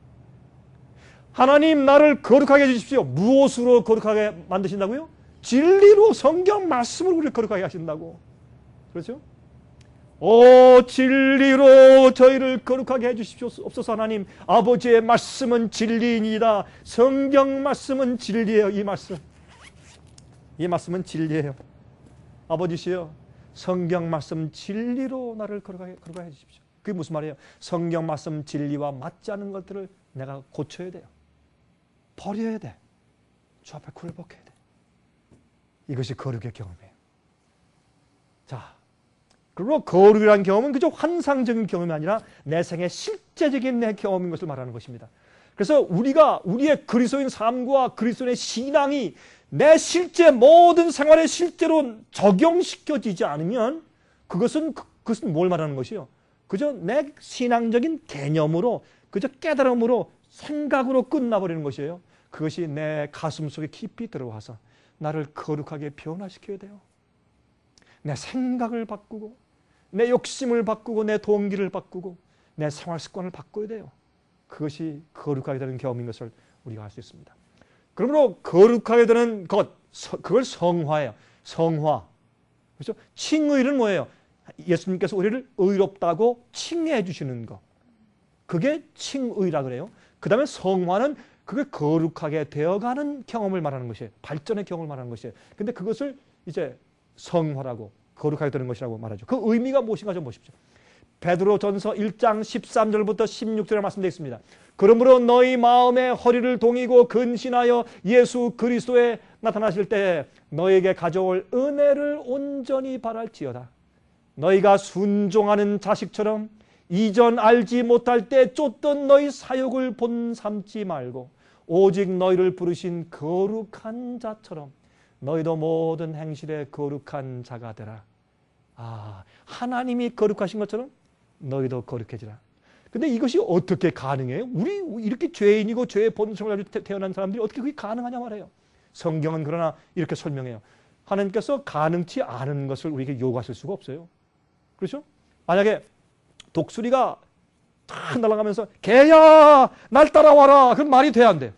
하나님 나를 거룩하게 해주십시오. 무엇으로 거룩하게 만드신다고요? 진리로, 성경 말씀으로 우리를 거룩하게 하신다고. 그렇죠? 오 진리로 저희를 거룩하게 해주십시오 없어서. 하나님 아버지의 말씀은 진리이니다. 성경 말씀은 진리예요. 이 말씀 이 말씀은 진리예요. 아버지시여, 성경 말씀 진리로 나를 거룩하게, 거룩하게 해주십시오. 그게 무슨 말이에요? 성경 말씀 진리와 맞지 않은 것들을 내가 고쳐야 돼요. 버려야 돼. 주 앞에 굴복해야 돼. 이것이 거룩의 경험이에요. 자, 그리고 거룩이라는 경험은 그저 환상적인 경험이 아니라 내 생의 실제적인 내 경험인 것을 말하는 것입니다. 그래서 우리가 우리의 그리스도인 삶과 그리스도인의 신앙이 내 실제 모든 생활에 실제로 적용시켜지지 않으면 그것은 그것은 뭘 말하는 것이요? 그저 내 신앙적인 개념으로, 그저 깨달음으로, 생각으로 끝나버리는 것이에요. 그것이 내 가슴 속에 깊이 들어와서 나를 거룩하게 변화시켜야 돼요. 내 생각을 바꾸고 내 욕심을 바꾸고 내 동기를 바꾸고 내 생활 습관을 바꿔야 돼요. 그것이 거룩하게 되는 경험인 것을 우리가 알 수 있습니다. 그러므로 거룩하게 되는 것, 그걸 성화예요. 성화. 그렇죠? 칭의는 뭐예요? 예수님께서 우리를 의롭다고 칭해 주시는 것. 그게 칭의라 그래요. 그 다음에 성화는 그게 거룩하게 되어가는 경험을 말하는 것이에요. 발전의 경험을 말하는 것이에요. 근데 그것을 이제 성화라고, 거룩하게 되는 것이라고 말하죠. 그 의미가 무엇인가 좀 보십시오. 베드로전서 일 장 십삼 절부터 십육 절에 말씀되어 있습니다. 그러므로 너희 마음의 허리를 동이고 근신하여 예수 그리스도에 나타나실 때에 너에게 가져올 은혜를 온전히 바랄지어다. 너희가 순종하는 자식처럼 이전 알지 못할 때 쫓던 너희 사욕을 본삼지 말고 오직 너희를 부르신 거룩한 자처럼 너희도 모든 행실에 거룩한 자가 되라. 아, 하나님이 거룩하신 것처럼 너희도 거룩해지라. 근데 이것이 어떻게 가능해요? 우리 이렇게 죄인이고 죄의 본성을 가지고 태어난 사람들이 어떻게 그게 가능하냐 말이에요. 성경은 그러나 이렇게 설명해요. 하나님께서 가능치 않은 것을 우리에게 요구하실 수가 없어요. 그렇죠? 만약에 독수리가 탁 날아가면서 개야 날 따라와라. 그건 말이 돼야 안 돼요.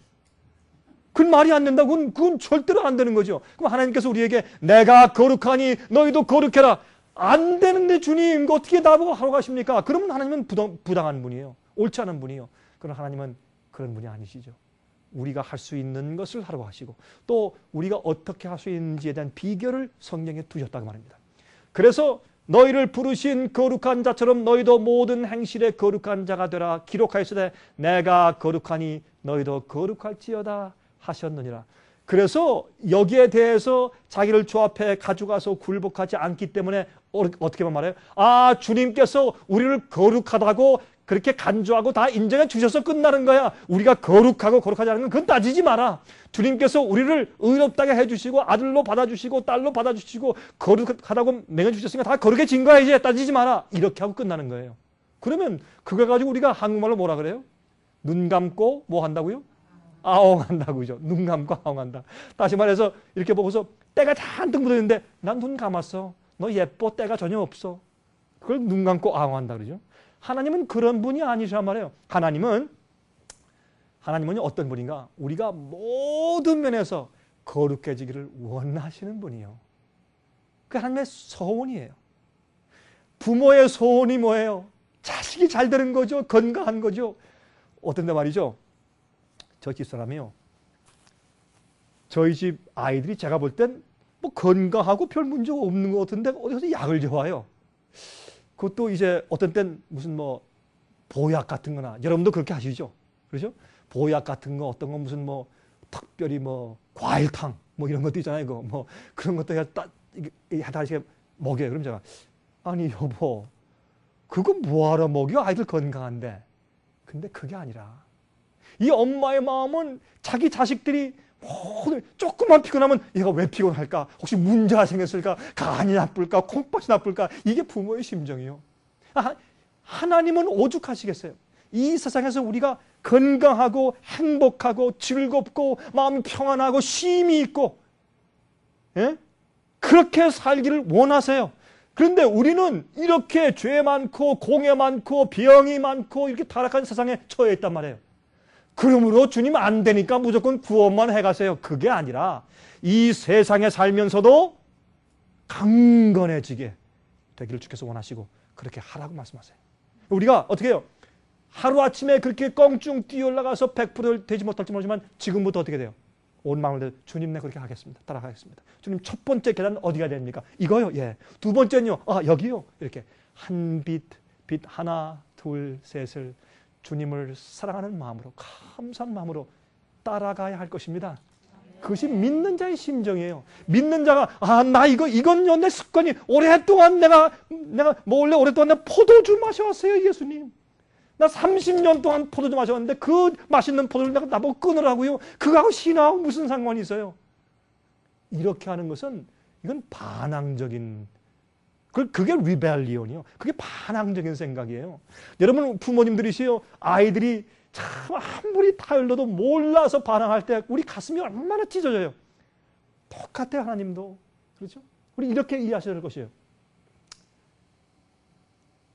그건 말이 안 된다. 그건, 그건 절대로 안 되는 거죠. 그럼 하나님께서 우리에게 내가 거룩하니 너희도 거룩해라. 안 되는데 주님 어떻게 나보고 하러 가십니까? 그러면 하나님은 부당, 부당한 분이에요. 옳지 않은 분이에요. 그러나 하나님은 그런 분이 아니시죠. 우리가 할 수 있는 것을 하라고 하시고 또 우리가 어떻게 할 수 있는지에 대한 비결을 성경에 두셨다고 말합니다. 그래서 너희를 부르신 거룩한 자처럼 너희도 모든 행실에 거룩한 자가 되라. 기록하였으되 내가 거룩하니 너희도 거룩할지어다 하셨느니라. 그래서 여기에 대해서 자기를 주 앞에 가져가서 굴복하지 않기 때문에 어떻게 말해요? 아, 주님께서 우리를 거룩하다고 그렇게 간주하고 다 인정해 주셔서 끝나는 거야. 우리가 거룩하고 거룩하지 않은 건 그건 따지지 마라. 주님께서 우리를 의롭다게 해주시고 아들로 받아주시고 딸로 받아주시고 거룩하다고 맹해주셨으니까 다 거룩해진 거야. 이제 따지지 마라. 이렇게 하고 끝나는 거예요. 그러면 그걸 가지고 우리가 한국말로 뭐라 그래요? 눈 감고 뭐 한다고요? 아웅한다고죠. 눈 감고 아웅한다. 다시 말해서 이렇게 보고서 때가 잔뜩 묻어있는데 난 눈 감았어. 너 예뻐. 때가 전혀 없어. 그걸 눈 감고 아웅한다 그러죠. 하나님은 그런 분이 아니시란 말이에요. 하나님은 하나님은 어떤 분인가? 우리가 모든 면에서 거룩해지기를 원하시는 분이에요. 그 하나님의 소원이에요. 부모의 소원이 뭐예요? 자식이 잘 되는 거죠. 건강한 거죠. 어떤데 말이죠. 저 집사람이요. 저희 집 아이들이 제가 볼 땐 뭐 건강하고 별 문제가 없는 것 같은데 어디서 약을 줘와요. 그것도 이제 어떤 땐 무슨 뭐 보약 같은 거나 여러분도 그렇게 하시죠. 그렇죠? 보약 같은 거 어떤 거 무슨 뭐 특별히 뭐 과일탕 뭐 이런 것도 있잖아요. 이거 뭐 그런 것도 딱 하나씩 먹여요. 그럼 제가 아니 여보 그거 뭐하러 먹여? 아이들 건강한데. 근데 그게 아니라 이 엄마의 마음은 자기 자식들이 모든 조금만 피곤하면 얘가 왜 피곤할까? 혹시 문제가 생겼을까? 간이 나쁠까? 콩팥이 나쁠까? 이게 부모의 심정이에요. 아, 하나님은 오죽하시겠어요? 이 세상에서 우리가 건강하고 행복하고 즐겁고 마음이 평안하고 쉼이 있고 예? 그렇게 살기를 원하세요. 그런데 우리는 이렇게 죄 많고 공해 많고 병이 많고 이렇게 타락한 세상에 처해 있단 말이에요. 그러므로 주님 안 되니까 무조건 구원만 해가세요. 그게 아니라 이 세상에 살면서도 강건해지게 되기를 주께서 원하시고 그렇게 하라고 말씀하세요. 우리가 어떻게 해요? 하루아침에 그렇게 껑충 뛰어올라가서 백 퍼센트 되지 못할지 모르지만 지금부터 어떻게 돼요? 온 마음을 다해 주님 내 그렇게 하겠습니다. 따라가겠습니다. 주님 첫 번째 계단 어디가 됩니까? 이거요. 예. 두 번째는요. 아 여기요. 이렇게 한 빛, 빛 하나, 둘, 셋을 주님을 사랑하는 마음으로 감사한 마음으로 따라가야 할 것입니다. 그것이 믿는 자의 심정이에요. 믿는 자가 아 나 이거 이건요 내 습관이 오랫동안 내가 내가 몰래 오랫동안 내가 포도주 마셔왔어요 예수님. 나 삼십 년 동안 포도주 마셨는데 그 맛있는 포도를 내가 나보고 끊으라고요. 그거하고 신하고 무슨 상관이 있어요? 이렇게 하는 것은 이건 반항적인 그게 리벨리온이요. 그게 반항적인 생각이에요. 여러분 부모님들이시요. 아이들이 참 아무리 타일러도 몰라서 반항할 때 우리 가슴이 얼마나 찢어져요. 똑같아요. 하나님도. 그렇죠? 우리 이렇게 이해하셔야 될 것이에요.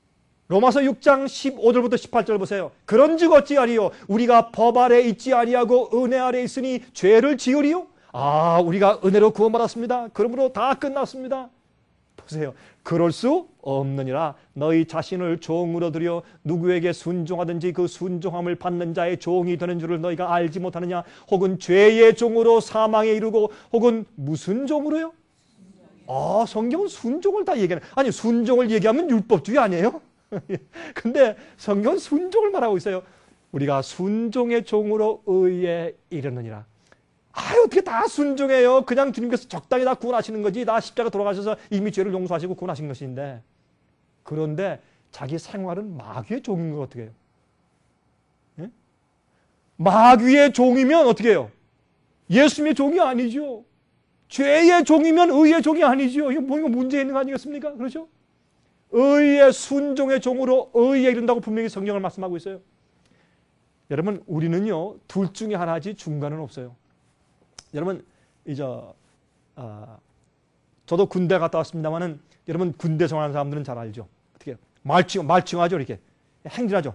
로마서 육 장 십오 절부터 십팔 절 보세요. 그런즉 어찌하리요? 우리가 법 아래 있지 아니하고 은혜 아래 있으니 죄를 지으리요? 아, 우리가 은혜로 구원받았습니다. 그러므로 다 끝났습니다. 보세요. 그럴 수 없느니라. 너희 자신을 종으로 들여 누구에게 순종하든지 그 순종함을 받는 자의 종이 되는 줄을 너희가 알지 못하느냐? 혹은 죄의 종으로 사망에 이르고 혹은 무슨 종으로요? 아, 성경은 순종을 다 얘기하네. 아니, 순종을 얘기하면 율법주의 아니에요? 근데 성경은 순종을 말하고 있어요. 우리가 순종의 종으로 의에 이르느니라. 아, 어떻게 다 순종해요? 그냥 주님께서 적당히 다 구원하시는 거지. 다 십자가 돌아가셔서 이미 죄를 용서하시고 구원하신 것인데. 그런데 자기 생활은 마귀의 종인 거 어떻게 해요? 예? 마귀의 종이면 어떻게 해요? 예수님의 종이 아니죠. 죄의 종이면 의의 종이 아니죠. 이거 뭔가 문제 있는 거 아니겠습니까? 그렇죠? 의의 순종의 종으로 의에 이른다고 분명히 성경을 말씀하고 있어요. 여러분, 우리는요 둘 중에 하나지 중간은 없어요. 여러분, 이제 아, 저도 군대 갔다 왔습니다만은 여러분 군대 생활하는 사람들은 잘 알죠. 어떻게 해요? 말칭 말칭하죠, 이렇게 행진하죠.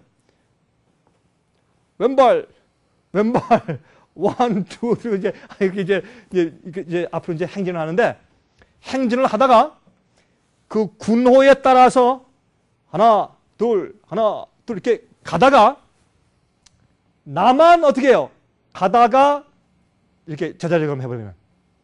왼발, 왼발, 원, 투, 쓰리 이제 이렇게 이제 이제, 이제 앞으로 이제 행진을 하는데 행진을 하다가 그 군호에 따라서 하나, 둘, 하나, 둘 이렇게 가다가 나만 어떻게 해요? 가다가 이렇게 제자리 그럼 해버리면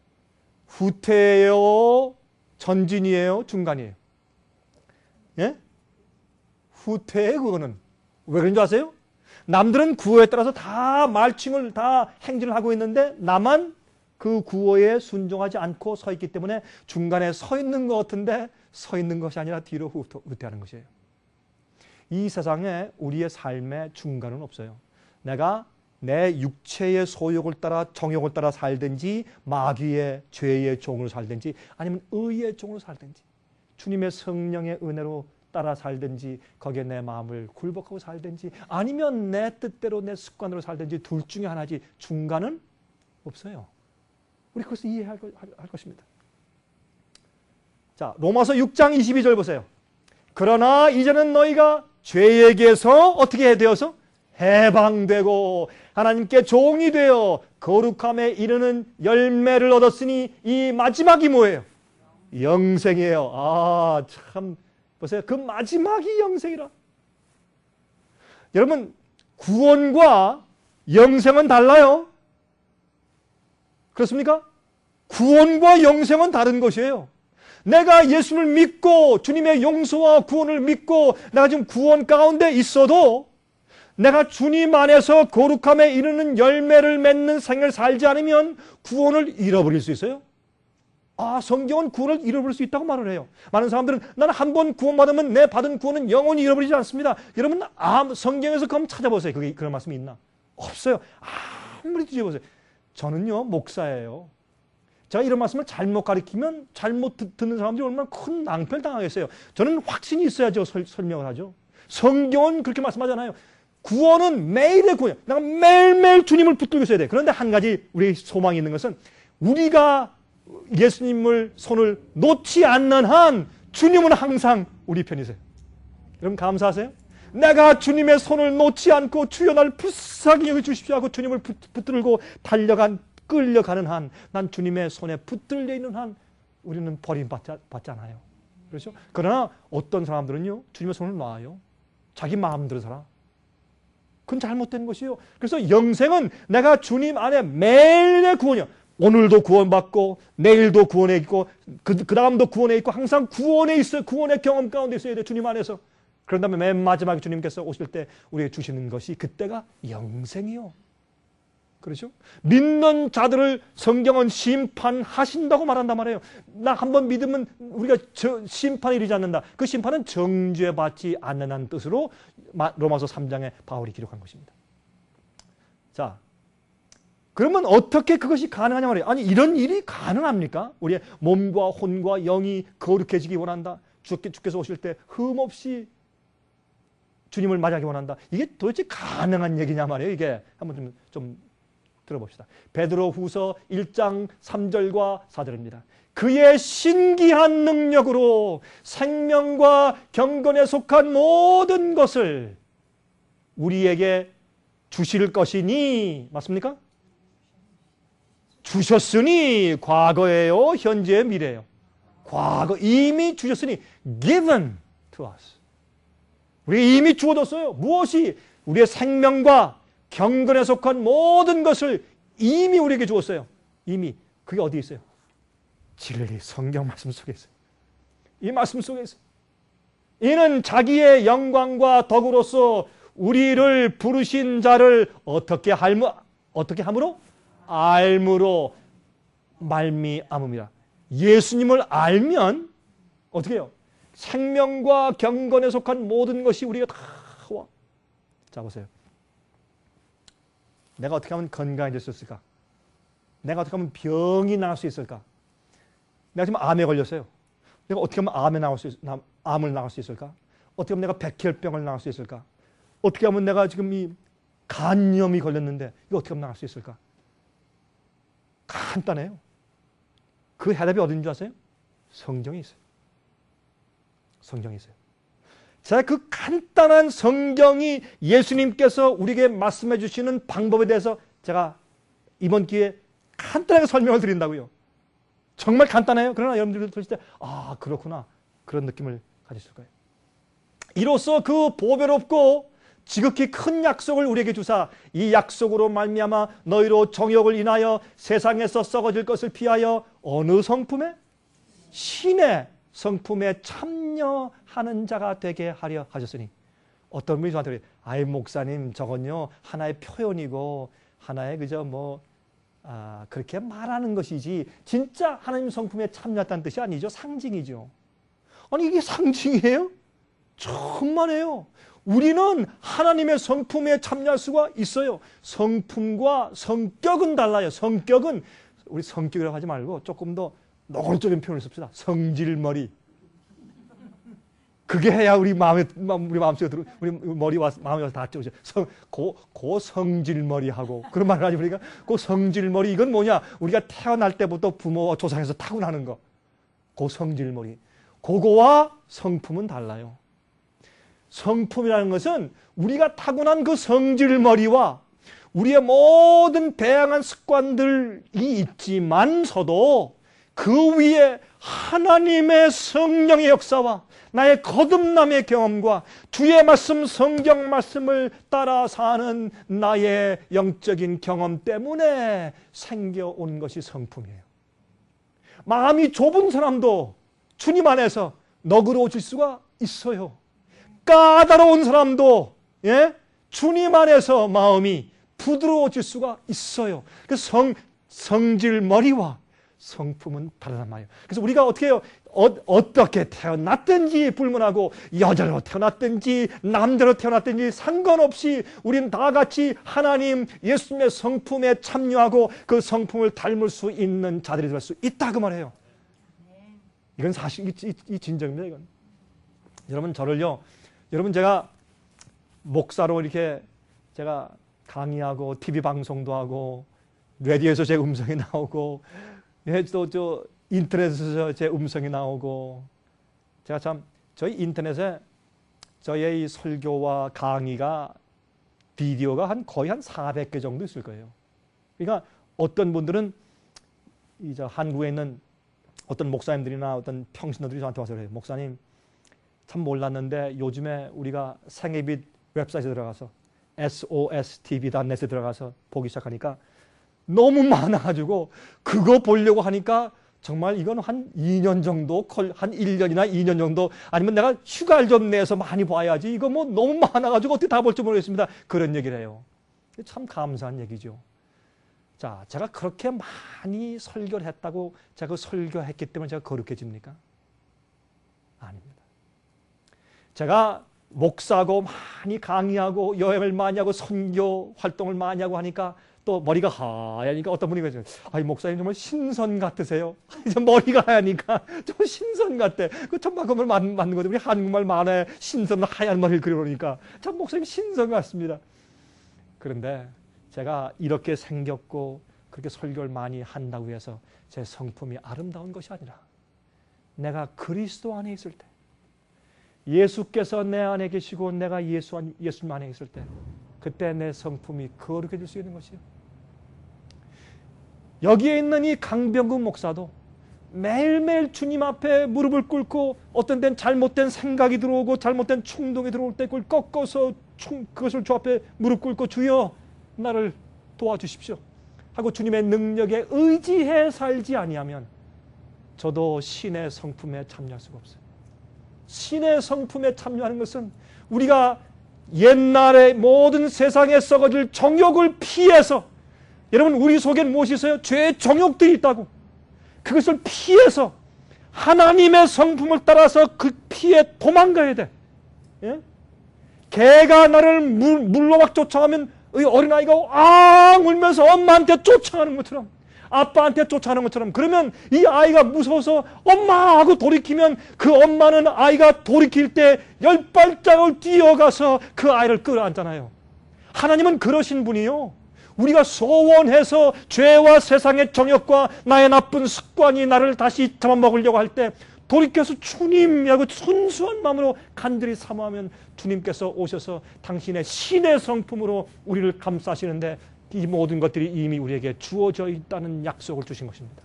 후퇴예요? 전진이에요? 중간이에요? 예? 후퇴예요, 그거는. 왜 그런 줄 아세요? 남들은 구호에 따라서 다 말칭을 다 행진을 하고 있는데 나만 그 구호에 순종하지 않고 서 있기 때문에 중간에 서 있는 것 같은데 서 있는 것이 아니라 뒤로 후퇴하는 것이에요. 이 세상에 우리의 삶의 중간은 없어요. 내가 내 육체의 소욕을 따라 정욕을 따라 살든지 마귀의 죄의 종으로 살든지 아니면 의의 종으로 살든지 주님의 성령의 은혜로 따라 살든지 거기에 내 마음을 굴복하고 살든지 아니면 내 뜻대로 내 습관으로 살든지 둘 중에 하나지 중간은 없어요. 우리 그것을 이해할 할 것입니다. 자, 로마서 육 장 이십이 절 보세요. 그러나 이제는 너희가 죄에게서 어떻게 되어서 해방되고 하나님께 종이 되어 거룩함에 이르는 열매를 얻었으니 이 마지막이 뭐예요? 영생이에요. 아, 참 보세요. 그 마지막이 영생이라. 여러분, 구원과 영생은 달라요. 그렇습니까? 구원과 영생은 다른 것이에요. 내가 예수를 믿고 주님의 용서와 구원을 믿고 내가 지금 구원 가운데 있어도 내가 주님 안에서 거룩함에 이르는 열매를 맺는 생을 살지 않으면 구원을 잃어버릴 수 있어요. 아, 성경은 구원을 잃어버릴 수 있다고 말을 해요. 많은 사람들은 나는 한 번 구원받으면 내 받은 구원은 영원히 잃어버리지 않습니다. 여러분, 아, 성경에서 그럼 찾아보세요. 그게 그런 말씀이 있나? 없어요. 아무리 뒤져보세요. 저는요, 목사예요. 제가 이런 말씀을 잘못 가르치면 잘못 듣는 사람들이 얼마나 큰 낭패를 당하겠어요. 저는 확신이 있어야죠. 설, 설명을 하죠. 성경은 그렇게 말씀하잖아요. 구원은 매일의 구원이야. 내가 매일매일 주님을 붙들고 있어야 돼. 그런데 한 가지 우리 소망이 있는 것은 우리가 예수님을 손을 놓지 않는 한 주님은 항상 우리 편이세요. 여러분 감사하세요? 내가 주님의 손을 놓지 않고 주여 나를 불쌍히 여겨주십시오 하고 주님을 붙들고 달려간 끌려가는 한 난 주님의 손에 붙들려 있는 한 우리는 버림받잖아요. 그렇죠? 그러나 어떤 사람들은요 주님의 손을 놔요. 자기 마음대로 살아. 그건 잘못된 것이에요. 그래서 영생은 내가 주님 안에 매일의 구원이요. 오늘도 구원받고 내일도 구원에 있고 그, 그 다음도 구원에 있고 항상 구원에 있어요. 구원의 경험 가운데 있어야 돼요. 주님 안에서. 그런 다음에 맨 마지막에 주님께서 오실 때 우리에게 주시는 것이 그때가 영생이요. 그렇죠? 믿는 자들을 성경은 심판하신다고 말한단 말이에요. 나 한번 믿으면 우리가 저 심판에 이르지 않는다. 그 심판은 정죄받지 않는다는 뜻으로 로마서 삼 장에 바울이 기록한 것입니다. 자, 그러면 어떻게 그것이 가능하냐 말이에요. 아니 이런 일이 가능합니까? 우리의 몸과 혼과 영이 거룩해지기 원한다. 주께서 오실 때 흠없이 주님을 맞이하기 원한다. 이게 도대체 가능한 얘기냐 말이에요. 이게 한번 좀, 좀 들어봅시다. 베드로후서 일 장 삼 절과 사 절입니다. 그의 신기한 능력으로 생명과 경건에 속한 모든 것을 우리에게 주실 것이니, 맞습니까? 주셨으니, 과거예요, 현재의 미래예요. 과거 이미 주셨으니 given to us. 우리 이미 주어졌어요. 무엇이? 우리의 생명과 경건에 속한 모든 것을 이미 우리에게 주었어요. 이미. 그게 어디 있어요? 진리, 성경 말씀 속에 있어요. 이 말씀 속에 있어요. 이는 자기의 영광과 덕으로서 우리를 부르신 자를 어떻게 할무, 어떻게 함으로? 알므로 말미암음이라. 예수님을 알면 어떻게 해요? 생명과 경건에 속한 모든 것이 우리가 다 와. 자, 보세요. 내가 어떻게 하면 건강해질 수 있을까? 내가 어떻게 하면 병이 나을 수 있을까? 내가 지금 암에 걸렸어요. 내가 어떻게 하면 암에 나올 수 있, 암을 나을 수 있을까? 어떻게 하면 내가 백혈병을 나을 수 있을까? 어떻게 하면 내가 지금 이 간염이 걸렸는데 이거 어떻게 하면 나을 수 있을까? 간단해요. 그 해답이 어딘지 아세요? 성경에 있어요. 성경에 있어요. 자, 그 간단한 성경이 예수님께서 우리에게 말씀해 주시는 방법에 대해서 제가 이번 기회에 간단하게 설명을 드린다고요. 정말 간단해요. 그러나 여러분들이 들으실 때 아, 그렇구나. 그런 느낌을 가지실 거예요. 이로써 그 보배롭고 지극히 큰 약속을 우리에게 주사 이 약속으로 말미암아 너희로 정욕을 인하여 세상에서 썩어질 것을 피하여 어느 성품에? 신의 성품에 참여하는 자가 되게 하려 하셨으니. 어떤 분이 저한테 그래요. 아이 목사님, 저건요 하나의 표현이고 하나의 그저 뭐 아, 그렇게 말하는 것이지 진짜 하나님 성품에 참여했다는 뜻이 아니죠. 상징이죠. 아니 이게 상징이에요? 정말이에요. 우리는 하나님의 성품에 참여할 수가 있어요. 성품과 성격은 달라요. 성격은 우리 성격이라고 하지 말고 조금 더 노골적인 표현을 씁시다. 성질머리. 그게 해야 우리 마음에 우리 마음속에 들어 우리 머리와 마음에 와서 닿죠. 성, 고, 고 성질머리하고 그런 말을 하지 보니까 고 성질머리 이건 뭐냐? 우리가 태어날 때부터 부모와 조상에서 타고나는 거. 고 성질머리. 그거와 성품은 달라요. 성품이라는 것은 우리가 타고난 그 성질머리와 우리의 모든 다양한 습관들이 있지만서도 그 위에 하나님의 성령의 역사와 나의 거듭남의 경험과 주의 말씀 성경 말씀을 따라 사는 나의 영적인 경험 때문에 생겨온 것이 성품이에요. 마음이 좁은 사람도 주님 안에서 너그러워질 수가 있어요. 까다로운 사람도 예? 주님 안에서 마음이 부드러워질 수가 있어요. 그 성, 성질머리와 성품은 다르단 말이에요. 그래서 우리가 어떻게 해요? 어, 어떻게 태어났든지 불문하고 여자로 태어났든지 남자로 태어났든지 상관없이 우리는 다 같이 하나님 예수님의 성품에 참여하고 그 성품을 닮을 수 있는 자들이 될 수 있다 그 말이에요. 이건 사실 이, 이, 이 진정입니다. 이건. 여러분 저를요. 여러분 제가 목사로 이렇게 제가 강의하고 티비 방송도 하고 라디오에서 제 음성이 나오고 예, 또 저 인터넷에서 제 음성이 나오고 제가 참 저희 인터넷에 저의 이 설교와 강의가 비디오가 한 거의 한 사백 개 정도 있을 거예요. 그러니까 어떤 분들은 이 저 한국에 있는 어떤 목사님들이나 어떤 평신도들이 저한테 와서 그래요. 목사님 참 몰랐는데 요즘에 우리가 생애빛 웹사이트에 들어가서 에스오에스티비 닷 넷에 들어가서 보기 시작하니까 너무 많아가지고 그거 보려고 하니까 정말 이건 한 이 년 정도, 한 일 년이나 이 년 정도 아니면 내가 휴가를 좀 내서 많이 봐야지 이거 뭐 너무 많아가지고 어떻게 다 볼 줄 모르겠습니다. 그런 얘기를 해요. 참 감사한 얘기죠. 자, 제가 그렇게 많이 설교를 했다고 제가 그 설교했기 때문에 제가 거룩해집니까? 아닙니다. 제가 목사고 많이 강의하고 여행을 많이 하고 선교 활동을 많이 하고 하니까 또 머리가 하얘니까 어떤 분이 그러죠. 아이 목사님 정말 신선 같으세요. 머리가 하얘니까 좀 신선 같대. 그 천만금을 맞는 거죠. 우리 한국말 만화에 신선 하얀 머리를 그려놓으니까 참 목사님 신선 같습니다. 그런데 제가 이렇게 생겼고 그렇게 설교를 많이 한다고 해서 제 성품이 아름다운 것이 아니라 내가 그리스도 안에 있을 때, 예수께서 내 안에 계시고 내가 예수 안, 예수님 안에 있을 때, 그때 내 성품이 거룩해질 수 있는 것이요. 여기에 있는 이 강병국 목사도 매일매일 주님 앞에 무릎을 꿇고 어떤 때는 잘못된 생각이 들어오고 잘못된 충동이 들어올 때 그걸 꺾어서 충, 그것을 주 앞에 무릎 꿇고 주여 나를 도와주십시오 하고 주님의 능력에 의지해 살지 아니하면 저도 신의 성품에 참여할 수가 없어요. 신의 성품에 참여하는 것은 우리가 옛날에 모든 세상에 썩어질 정욕을 피해서, 여러분 우리 속엔 무엇이 있어요? 죄의 정욕들이 있다고. 그것을 피해서 하나님의 성품을 따라서 그 피해 도망가야 돼. 예? 개가 나를 물, 물로 막 쫓아가면 이 어린아이가 앙 울면서 엄마한테 쫓아가는 것처럼, 아빠한테 쫓아가는 것처럼, 그러면 이 아이가 무서워서 엄마 하고 돌이키면 그 엄마는 아이가 돌이킬 때 열 발짝을 뛰어가서 그 아이를 끌어안잖아요. 하나님은 그러신 분이요. 우리가 소원해서 죄와 세상의 정욕과 나의 나쁜 습관이 나를 다시 잡아먹으려고 할 때 돌이켜서 주님이라고 순수한 마음으로 간절히 사모하면 주님께서 오셔서 당신의 신의 성품으로 우리를 감싸시는데 이 모든 것들이 이미 우리에게 주어져 있다는 약속을 주신 것입니다.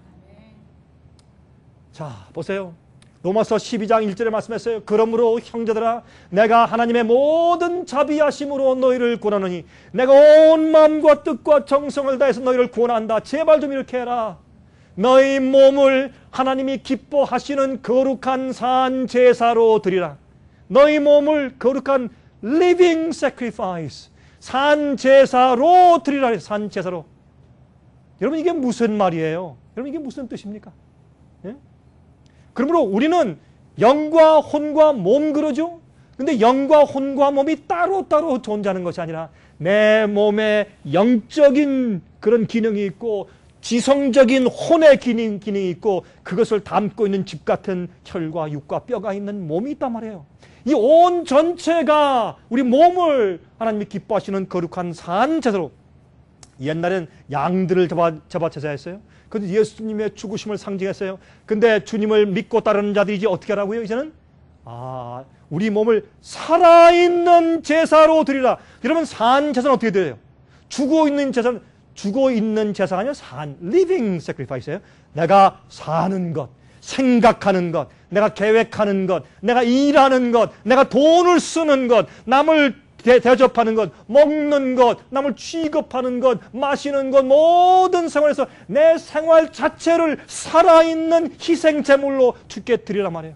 자, 보세요. 로마서 십이 장 일 절에 말씀했어요. 그러므로 형제들아 내가 하나님의 모든 자비하심으로 너희를 구원하노니 내가 온 마음과 뜻과 정성을 다해서 너희를 구원한다. 제발 좀 이렇게 해라. 너희 몸을 하나님이 기뻐하시는 거룩한 산 제사로 드리라. 너희 몸을 거룩한 living sacrifice, 산 제사로 드리라. 산 제사로. 여러분 이게 무슨 말이에요? 여러분 이게 무슨 뜻입니까? 예? 그러므로 우리는 영과 혼과 몸 그러죠? 근데 영과 혼과 몸이 따로따로 존재하는 것이 아니라 내 몸에 영적인 그런 기능이 있고 지성적인 혼의 기능, 기능이 있고 그것을 담고 있는 집 같은 혈과 육과 뼈가 있는 몸이 있단 말이에요. 이 온 전체가 우리 몸을 하나님이 기뻐하시는 거룩한 산 제사로, 옛날엔 양들을 잡아, 잡아 제사했어요. 근데 예수님의 죽으심을 상징했어요. 근데 주님을 믿고 따르는 자들이 이제 어떻게 하라고요? 이제는 아, 우리 몸을 살아있는 제사로 드리라. 여러분 산 제사는 어떻게 드려요? 죽어 있는 제사는, 죽어 있는 제사가 아니라 산, living sacrifice예요. 내가 사는 것, 생각하는 것, 내가 계획하는 것, 내가 일하는 것, 내가 돈을 쓰는 것, 남을 대, 대접하는 것, 먹는 것, 남을 취급하는 것, 마시는 것, 모든 생활에서 내 생활 자체를 살아있는 희생제물로 주께 드리란 말이에요.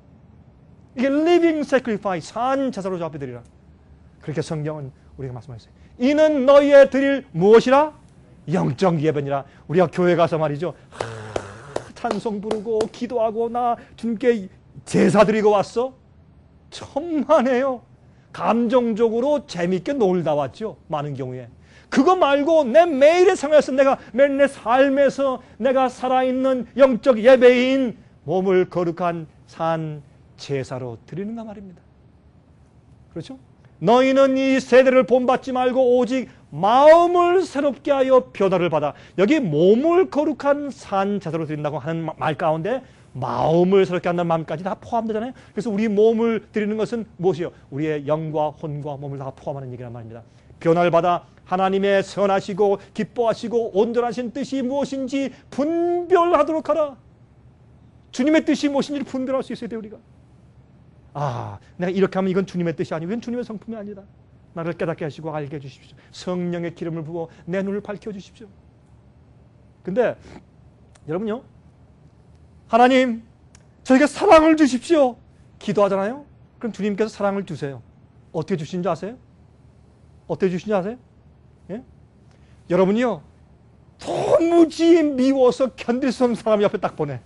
이게 living sacrifice, 산 제사로 주 앞에 드리라. 그렇게 성경은 우리가 말씀하셨어요. 이는 너희의 드릴 무엇이라? 영적 예배니라. 우리가 교회 가서 말이죠. 하, 찬송 부르고 기도하고 나 주님께 제사 드리고 왔어? 천만에요. 감정적으로 재미있게 놀다 왔죠. 많은 경우에. 그거 말고 내 매일의 생활에서 내가 매일 내 삶에서 내가 살아있는 영적 예배인 몸을 거룩한 산 제사로 드리는가 말입니다. 그렇죠? 너희는 이 세대를 본받지 말고 오직 마음을 새롭게 하여 변화를 받아. 여기 몸을 거룩한 산 제사로 드린다고 하는 말 가운데 마음을 새롭게 한다는 마음까지 다 포함되잖아요. 그래서 우리 몸을 드리는 것은 무엇이요? 우리의 영과 혼과 몸을 다 포함하는 얘기란 말입니다. 변화를 받아 하나님의 선하시고 기뻐하시고 온전하신 뜻이 무엇인지 분별하도록 하라. 주님의 뜻이 무엇인지를 분별할 수 있어야 돼요, 우리가. 아, 내가 이렇게 하면 이건 주님의 뜻이 아니고 이건 주님의 성품이 아니다. 나를 깨닫게 하시고 알게 해주십시오. 성령의 기름을 부어 내 눈을 밝혀주십시오. 근데 여러분요, 하나님 저에게 사랑을 주십시오 기도하잖아요. 그럼 주님께서 사랑을 주세요. 어떻게 주시는지 아세요? 어떻게 주시는지 아세요? 예? 여러분이요 도무지 미워서 견딜 수 없는 사람 옆에 딱 보내.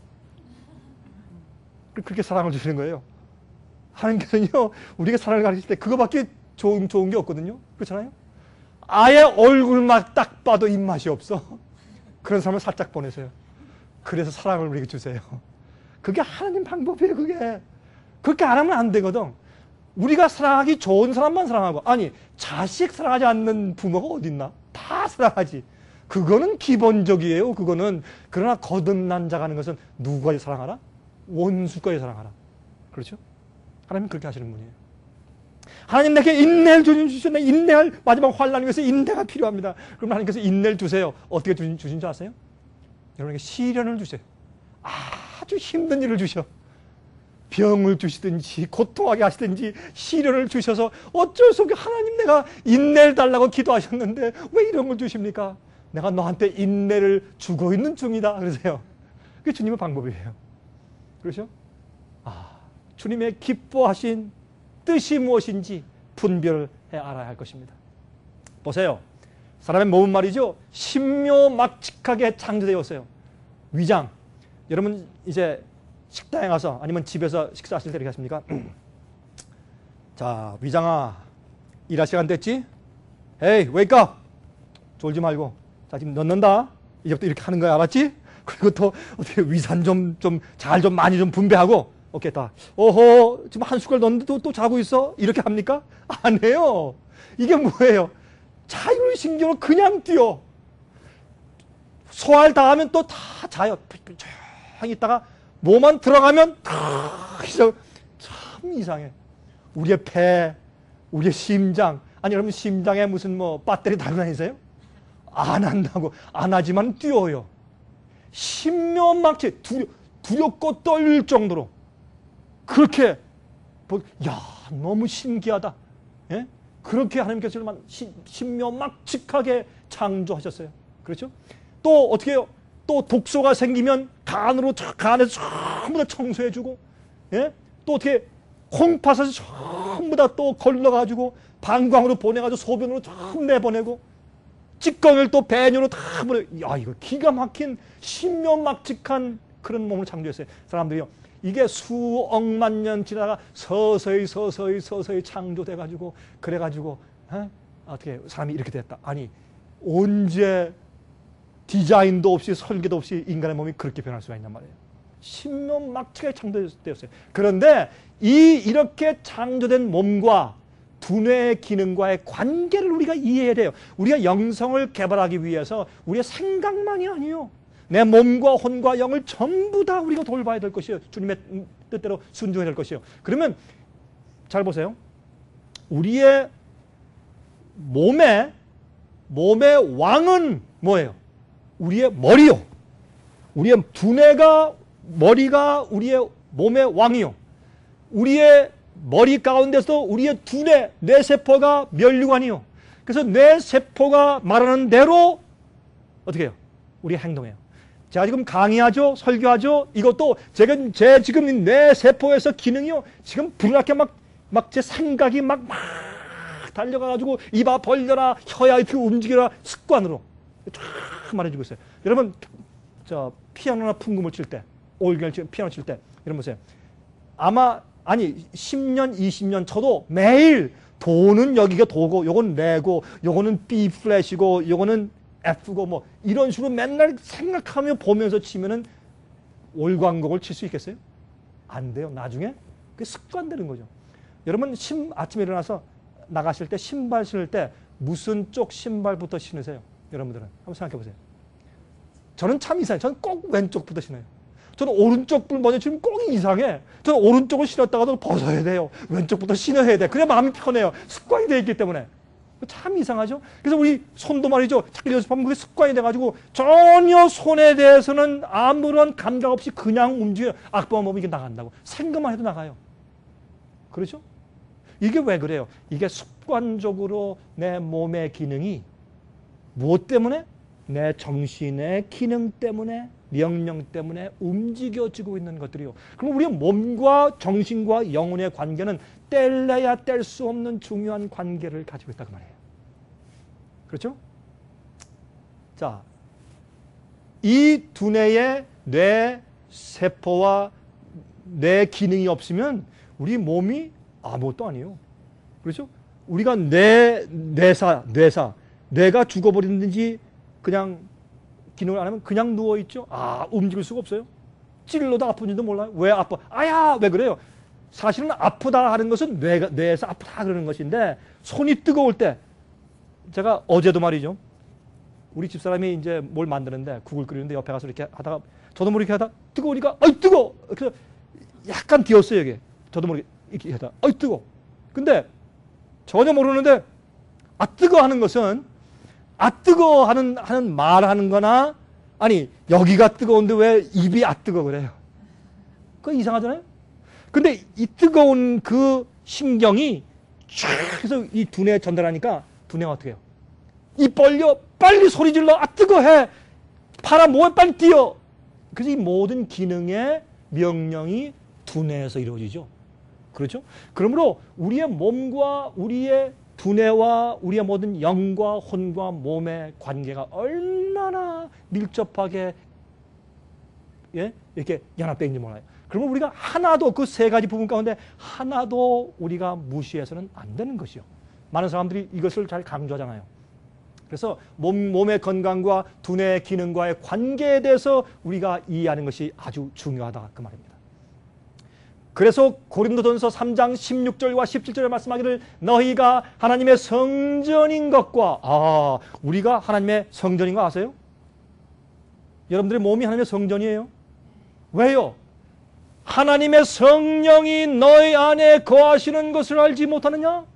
그렇게 사랑을 주시는 거예요. 하나님께서는요 우리가 사랑을 가르칠 때 그거밖에 좋은, 좋은 게 없거든요. 그렇잖아요. 아예 얼굴만 딱 봐도 입맛이 없어. 그런 사람을 살짝 보내세요. 그래서 사랑을 우리에게 주세요. 그게 하나님 방법이에요. 그게 그렇게 안 하면 안 되거든. 우리가 사랑하기 좋은 사람만 사랑하고, 아니 자식 사랑하지 않는 부모가 어디 있나? 다 사랑하지. 그거는 기본적이에요. 그거는. 그러나 거듭난 자가 하는 것은 누구까지 사랑하라? 원수까지 사랑하라. 그렇죠? 하나님 그렇게 하시는 분이에요. 하나님 내게 인내를 주셨네. 인내할 마지막 환난을 위해서 인내가 필요합니다. 그럼 하나님께서 인내를 주세요. 어떻게 주신, 주신 줄 아세요? 여러분에게 시련을 주세요. 아주 힘든 일을 주셔. 병을 주시든지 고통하게 하시든지 시련을 주셔서 어쩔 수 없게 하나님 내가 인내를 달라고 기도하셨는데 왜 이런 걸 주십니까? 내가 너한테 인내를 주고 있는 중이다. 그러세요. 그게 주님의 방법이에요. 그렇죠? 아, 주님의 기뻐하신 뜻이 무엇인지 분별해 알아야 할 것입니다. 보세요. 사람의 몸은 말이죠. 신묘막측하게 창조되었어요. 위장. 여러분 이제 식당에 가서 아니면 집에서 식사하실 때 이렇게 하십니까? 자, 위장아, 일할 시간 됐지? 에이, wake up! 졸지 말고. 자, 지금 넣는다. 이제부터 이렇게 하는 거야, 알았지? 그리고 또 어떻게 위산 좀, 좀, 잘 좀 많이 좀 분배하고. 오케이, 다. 어허, 지금 한 숟갈 넣는데 또, 또 자고 있어? 이렇게 합니까? 안 해요. 이게 뭐예요? 자율신경으로 그냥 뛰어. 소화를 다 하면 또 다 자요. 조용히 있다가 몸만 들어가면 참 이상해. 우리의 폐, 우리의 심장. 아니 여러분 심장에 무슨 뭐 배터리 달고 다니세요? 안 한다고. 안 하지만 뛰어요. 신묘막측 두렵, 두렵고 떨릴 정도로 그렇게 야 너무 신기하다. 예? 그렇게 하나님께서 신묘막측하게 창조하셨어요. 그렇죠? 또 어떻게 해요? 또 독소가 생기면 간으로 간에서 전부 다 청소해주고, 예? 또 어떻게 콩팥에서 전부 다 또 걸러가지고 방광으로 보내가지고 소변으로 전부 내보내고, 찌꺼기를 또 배뇨로 다 보내. 야 이거 기가 막힌 신묘막측한 그런 몸을 창조했어요. 사람들이요. 이게 수억만 년 지나다가 서서히 서서히 서서히 창조돼가지고 그래가지고 에? 어떻게 사람이 이렇게 됐다. 아니 언제 디자인도 없이 설계도 없이 인간의 몸이 그렇게 변할 수가 있단 말이에요. 신묘막측하게 창조되었어요. 그런데 이 이렇게 창조된 몸과 두뇌의 기능과의 관계를 우리가 이해해야 돼요. 우리가 영성을 개발하기 위해서 우리의 생각만이 아니에요. 내 몸과 혼과 영을 전부 다 우리가 돌봐야 될 것이에요. 주님의 뜻대로 순종해야 될 것이에요. 그러면 잘 보세요. 우리의 몸의 몸의 왕은 뭐예요? 우리의 머리요. 우리의 두뇌가 머리가 우리의 몸의 왕이요. 우리의 머리 가운데서 우리의 두뇌, 뇌세포가 멸류관이요. 그래서 뇌세포가 말하는 대로 어떻게 해요? 우리 행동해요. 제가 지금 강의하죠, 설교하죠. 이것도 제가 제 지금 뇌세포에서 기능이요. 지금 불나게 막 막 제 생각이 막 막 달려가가지고 입아 벌려라, 혀야 이렇게 움직여라 습관으로 쫙 말해주고 있어요. 여러분 저 피아노나 풍금을 칠 때, 올갱을 칠 피아노 칠 때 여러분 보세요. 아마 아니 십 년, 이십 년 쳐도 매일 도는 여기가 도고 요건 레고 요거는 B 플랫이고 요거는 F고 뭐 이런 식으로 맨날 생각하며 보면서 치면은 올광곡을 칠 수 있겠어요? 안 돼요. 나중에 그게 습관되는 거죠. 여러분 신, 아침에 일어나서 나가실 때 신발 신을 때 무슨 쪽 신발부터 신으세요? 여러분들은 한번 생각해 보세요. 저는 참 이상해요. 저는 꼭 왼쪽부터 신어요. 저는 오른쪽을 먼저 신으면 꼭 이상해. 저는 오른쪽을 신었다가도 벗어야 돼요. 왼쪽부터 신어야 돼. 그래야 마음이 편해요. 습관이 되어 있기 때문에. 참 이상하죠? 그래서 우리 손도 말이죠. 자기 연습하면 그게 습관이 돼가지고 전혀 손에 대해서는 아무런 감각 없이 그냥 움직여요. 악보만 보면 이게 나간다고. 생각만 해도 나가요. 그렇죠? 이게 왜 그래요? 이게 습관적으로 내 몸의 기능이 무엇 때문에? 내 정신의 기능 때문에, 명령 때문에 움직여지고 있는 것들이요. 그럼 우리의 몸과 정신과 영혼의 관계는 뗄래야 뗄 수 없는 중요한 관계를 가지고 있다고 말해요. 그렇죠? 자, 이 두뇌의 뇌 세포와 뇌 기능이 없으면 우리 몸이 아무것도 아니에요. 그렇죠? 우리가 뇌, 뇌사, 뇌사, 뇌가 죽어버리는지 그냥 기능을 안 하면 그냥 누워있죠. 아, 움직일 수가 없어요. 찔러도 아픈지도 몰라요. 왜 아파? 아야, 왜 그래요? 사실은 아프다 하는 것은 뇌가, 뇌에서 아프다 그러는 것인데 손이 뜨거울 때 제가 어제도 말이죠. 우리 집사람이 이제 뭘 만드는데 국을 끓이는데 옆에 가서 이렇게 하다가 저도 모르게 하다 뜨거우니까 아이 뜨거. 그래서 약간 비었어요 이게. 저도 모르게 이렇게 하다 아이 뜨거. 근데 전혀 모르는데 아 뜨거 하는 것은 아 뜨거 하는 하는 말하는 거나 아니 여기가 뜨거운데 왜 입이 아 뜨거 그래요. 그거 이상하잖아요. 근데 이 뜨거운 그 신경이 쫙 해서 이 두뇌에 전달하니까 두뇌가 어떻게 해요? 입 벌려 빨리 소리 질러 아 뜨거 해 팔아 몸에 빨리 뛰어. 그래서 이 모든 기능의 명령이 두뇌에서 이루어지죠. 그렇죠? 그러므로 우리의 몸과 우리의 두뇌와 우리의 모든 영과 혼과 몸의 관계가 얼마나 밀접하게 예? 이렇게 연합되어 있는지 몰라요. 그러면 우리가 하나도 그 세 가지 부분 가운데 하나도 우리가 무시해서는 안 되는 것이요. 많은 사람들이 이것을 잘 강조하잖아요. 그래서 몸, 몸의 건강과 두뇌의 기능과의 관계에 대해서 우리가 이해하는 것이 아주 중요하다 그 말입니다. 그래서 고린도전서 삼 장 십육 절과 십칠 절에 말씀하기를 너희가 하나님의 성전인 것과 아 우리가 하나님의 성전인 거 아세요? 여러분들의 몸이 하나님의 성전이에요. 왜요? 하나님의 성령이 너희 안에 거하시는 것을 알지 못하느냐?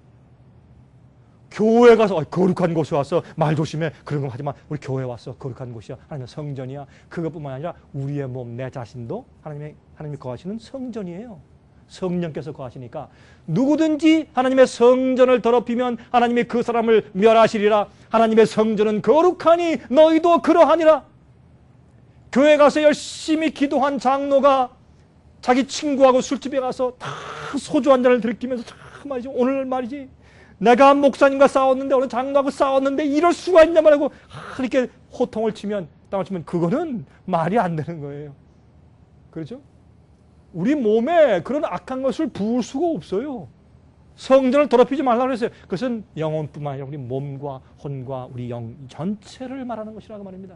교회 가서 거룩한 곳에 왔어. 말 조심해. 그런 거 하지 마. 우리 교회 왔어. 거룩한 곳이야. 하나님의 성전이야. 그것뿐만 아니라 우리의 몸, 내 자신도 하나님의, 하나님이 거하시는 성전이에요. 성령께서 거하시니까 누구든지 하나님의 성전을 더럽히면 하나님이 그 사람을 멸하시리라. 하나님의 성전은 거룩하니 너희도 그러하니라. 교회 가서 열심히 기도한 장로가 자기 친구하고 술집에 가서 다 소주 한 잔을 들이키면서 참 말이지 오늘 말이지 내가 목사님과 싸웠는데 오늘 장로하고 싸웠는데 이럴 수가 있냐 말하고 이렇게 호통을 치면 땅을 치면 그거는 말이 안 되는 거예요. 그렇죠? 우리 몸에 그런 악한 것을 부을 수가 없어요. 성전을 더럽히지 말라고 그랬어요. 그것은 영혼뿐만 아니라 우리 몸과 혼과 우리 영 전체를 말하는 것이라고 말입니다.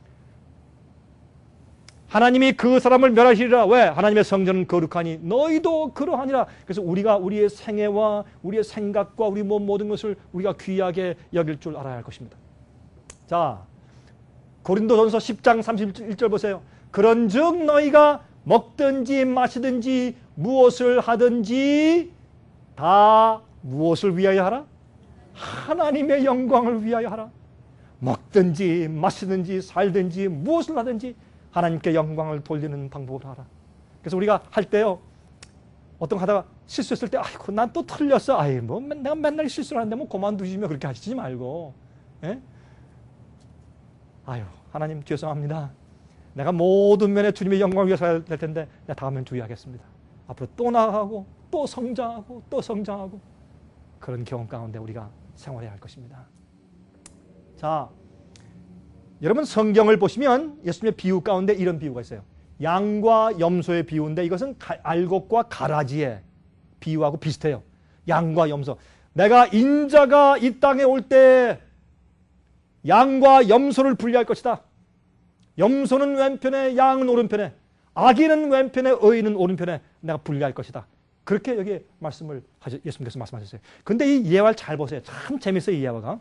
하나님이 그 사람을 멸하시리라. 왜? 하나님의 성전은 거룩하니 너희도 그러하니라. 그래서 우리가 우리의 생애와 우리의 생각과 우리 몸 모든 것을 우리가 귀하게 여길 줄 알아야 할 것입니다. 자, 고린도전서 십 장 삼십일 절 보세요. 그런즉 너희가 먹든지 마시든지 무엇을 하든지 다 무엇을 위하여 하라? 하나님의 영광을 위하여 하라. 먹든지 마시든지 살든지 무엇을 하든지 하나님께 영광을 돌리는 방법을 하라. 그래서 우리가 할 때요, 어떤 하다가 실수했을 때, 아이고, 난 또 틀렸어. 아이, 뭐, 내가 맨날 실수를 하는데 뭐 그만두시면 그렇게 하시지 말고, 예? 아유, 하나님 죄송합니다. 내가 모든 면에 주님의 영광을 위해서 해야 될 텐데, 내가 다음엔 주의하겠습니다. 앞으로 또 나아가고, 또 성장하고, 또 성장하고, 그런 경험 가운데 우리가 생활해야 할 것입니다. 자, 여러분 성경을 보시면 예수님의 비유 가운데 이런 비유가 있어요. 양과 염소의 비유인데 이것은 알곡과 가라지의 비유하고 비슷해요. 양과 염소. 내가 인자가 이 땅에 올 때 양과 염소를 분리할 것이다. 염소는 왼편에 양은 오른편에 악인은 왼편에 의인은 오른편에 내가 분리할 것이다. 그렇게 여기 말씀을 하셨, 예수님께서 말씀하셨어요. 근데 이 예화를 잘 보세요. 참 재밌어요. 이 예화가.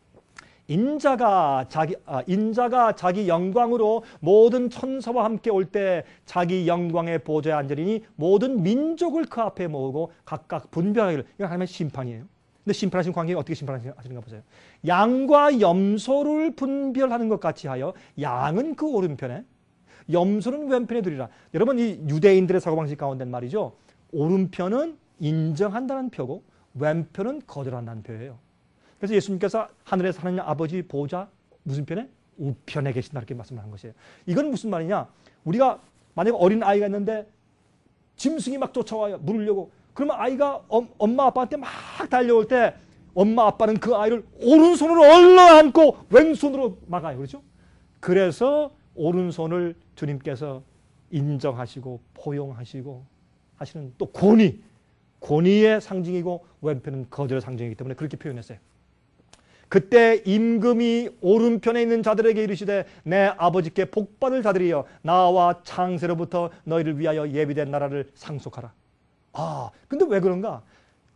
인자가 자기 아, 인자가 자기 영광으로 모든 천사와 함께 올 때 자기 영광의 보좌에 앉으리니 모든 민족을 그 앞에 모으고 각각 분별하기를. 이거 하나님의 심판이에요. 근데 심판하신 관계에 어떻게 심판하시는가 보세요. 양과 염소를 분별하는 것 같이 하여 양은 그 오른편에 염소는 왼편에 두리라. 여러분 이 유대인들의 사고방식 가운데 말이죠. 오른편은 인정한다는 표고 왼편은 거절한다는 표예요. 그래서 예수님께서 하늘에서 하나님 아버지 보좌 무슨 편에? 우편에 계신다 이렇게 말씀을 한 것이에요. 이건 무슨 말이냐? 우리가 만약에 어린 아이가 있는데 짐승이 막 쫓아와요. 물으려고. 그러면 아이가 엄, 엄마 아빠한테 막 달려올 때 엄마 아빠는 그 아이를 오른손으로 얼른 안고 왼손으로 막아요. 그렇죠? 그래서 오른손을 주님께서 인정하시고 포용하시고 하시는 또 권위, 권위의 상징이고 왼편은 거절의 상징이기 때문에 그렇게 표현했어요. 그때 임금이 오른편에 있는 자들에게 이르시되 내 아버지께 복받을 자들이여 나와 창세로부터 너희를 위하여 예비된 나라를 상속하라. 아, 근데 왜 그런가?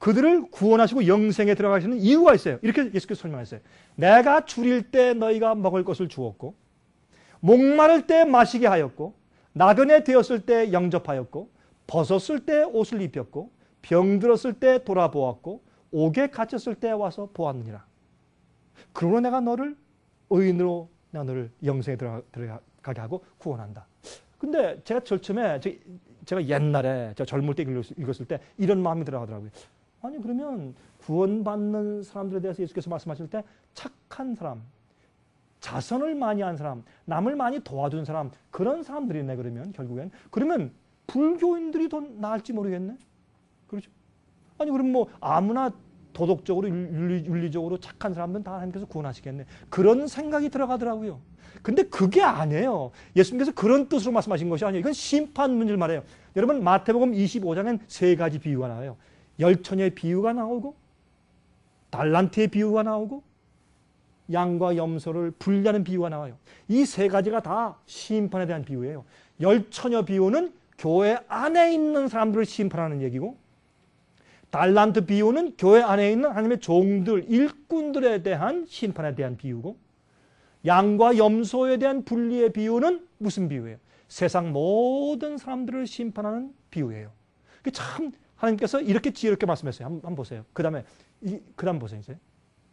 그들을 구원하시고 영생에 들어가시는 이유가 있어요. 이렇게 예수께서 설명했어요. 내가 줄일 때 너희가 먹을 것을 주었고, 목마를 때 마시게 하였고, 나그네 되었을 때 영접하였고, 벗었을 때 옷을 입혔고, 병들었을 때 돌아보았고, 옥에 갇혔을 때 와서 보았느니라. 그러므로 내가 너를 의인으로 내가 너를 영생에 들어가게 하고 구원한다. 근데 제가 제일 처음에 제가 옛날에 제가 젊을 때 읽었을 때 이런 마음이 들어가더라고요. 아니 그러면 구원받는 사람들에 대해서 예수께서 말씀하실 때 착한 사람, 자선을 많이 한 사람, 남을 많이 도와준 사람, 그런 사람들이네. 그러면 결국엔 그러면 불교인들이 더 나을지 모르겠네. 그렇죠? 아니 그럼 뭐 아무나 도덕적으로 윤리, 윤리적으로 착한 사람들은 다 하나님께서 구원하시겠네. 그런 생각이 들어가더라고요. 근데 그게 아니에요. 예수님께서 그런 뜻으로 말씀하신 것이 아니에요. 이건 심판 문제를 말해요. 여러분 마태복음 이십오 장엔 세 가지 비유가 나와요. 열처녀의 비유가 나오고, 달란트의 비유가 나오고, 양과 염소를 분리하는 비유가 나와요. 이 세 가지가 다 심판에 대한 비유예요. 열처녀 비유는 교회 안에 있는 사람들을 심판하는 얘기고, 달란트 비유는 교회 안에 있는 하나님의 종들, 일꾼들에 대한 심판에 대한 비유고, 양과 염소에 대한 분리의 비유는 무슨 비유예요? 세상 모든 사람들을 심판하는 비유예요. 참 하나님께서 이렇게 지혜롭게 말씀했어요. 한번, 한번 보세요. 그 다음에 그 다음 보세요. 이제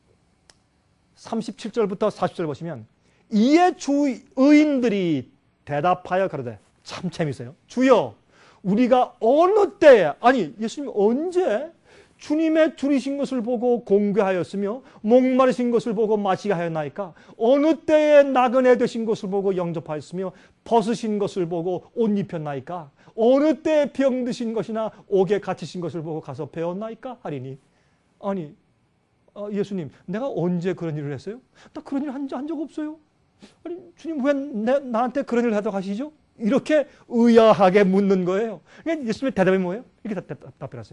삼십칠 절부터 사십 절 보시면 이에 주 의인들이 대답하여 가로되, 참 재밌어요. 주여, 우리가 어느 때에, 아니 예수님 언제 주님의 줄이신 것을 보고 공개하였으며 목마르신 것을 보고 마시게 하였나이까? 어느 때에 나그네 되신 것을 보고 영접하였으며 벗으신 것을 보고 옷 입혔나이까? 어느 때에 병드신 것이나 옥에 갇히신 것을 보고 가서 배웠나이까? 하리니, 아니 어, 예수님 내가 언제 그런 일을 했어요? 나 그런 일 한 적 없어요. 아니 주님 왜 내, 나한테 그런 일을 하도록 하시죠? 이렇게 의아하게 묻는 거예요. 예수님의 대답이 뭐예요? 이렇게 답변하세요.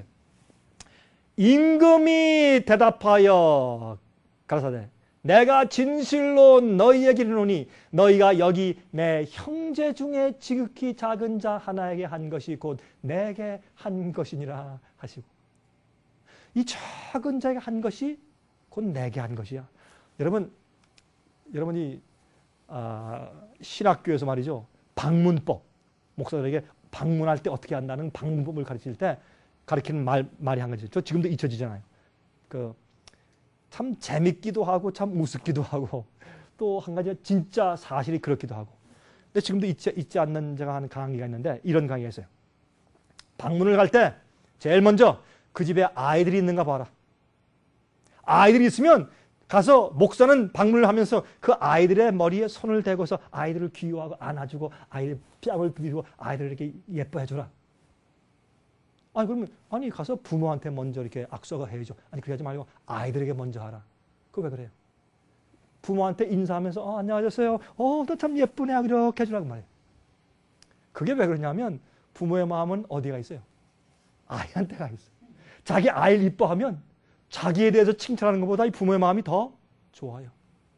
임금이 대답하여 가라사대, 내가 진실로 너희에게 이르노니 너희가 여기 내 형제 중에 지극히 작은 자 하나에게 한 것이 곧 내게 한 것이니라 하시고, 이 작은 자에게 한 것이 곧 내게 한 것이야. 여러분, 여러분이 아, 신학교에서 말이죠, 방문법, 목사들에게 방문할 때 어떻게 한다는 방문법을 가르칠 때 가르치는 말, 말이 한 가지. 저 지금도 잊혀지잖아요. 그, 참 재밌기도 하고, 참 우습기도 하고, 또 한 가지 진짜 사실이 그렇기도 하고. 근데 지금도 잊지, 잊지 않는 제가 하는 강의가 있는데, 이런 강의가 있어요. 방문을 갈 때, 제일 먼저 그 집에 아이들이 있는가 봐라. 아이들이 있으면 가서 목사는 방문을 하면서 그 아이들의 머리에 손을 대고서 아이들을 귀여워하고 안아주고, 아이들 뺨을 비비고, 아이들을 이렇게 예뻐해줘라. 아니 그러면 아니 가서 부모한테 먼저 이렇게 악수가 해야죠. 아니 그렇게 하지 말고 아이들에게 먼저 하라. 그거 왜 그래요? 부모한테 인사하면서 어, 안녕하셨어요. 어, 너 참 예쁘네. 이렇게 해주라고 말해요. 그게 왜 그러냐면 부모의 마음은 어디가 있어요? 아이한테가 있어요. 자기 아이를 이뻐하면 자기에 대해서 칭찬하는 것보다 이 부모의 마음이 더 좋아요.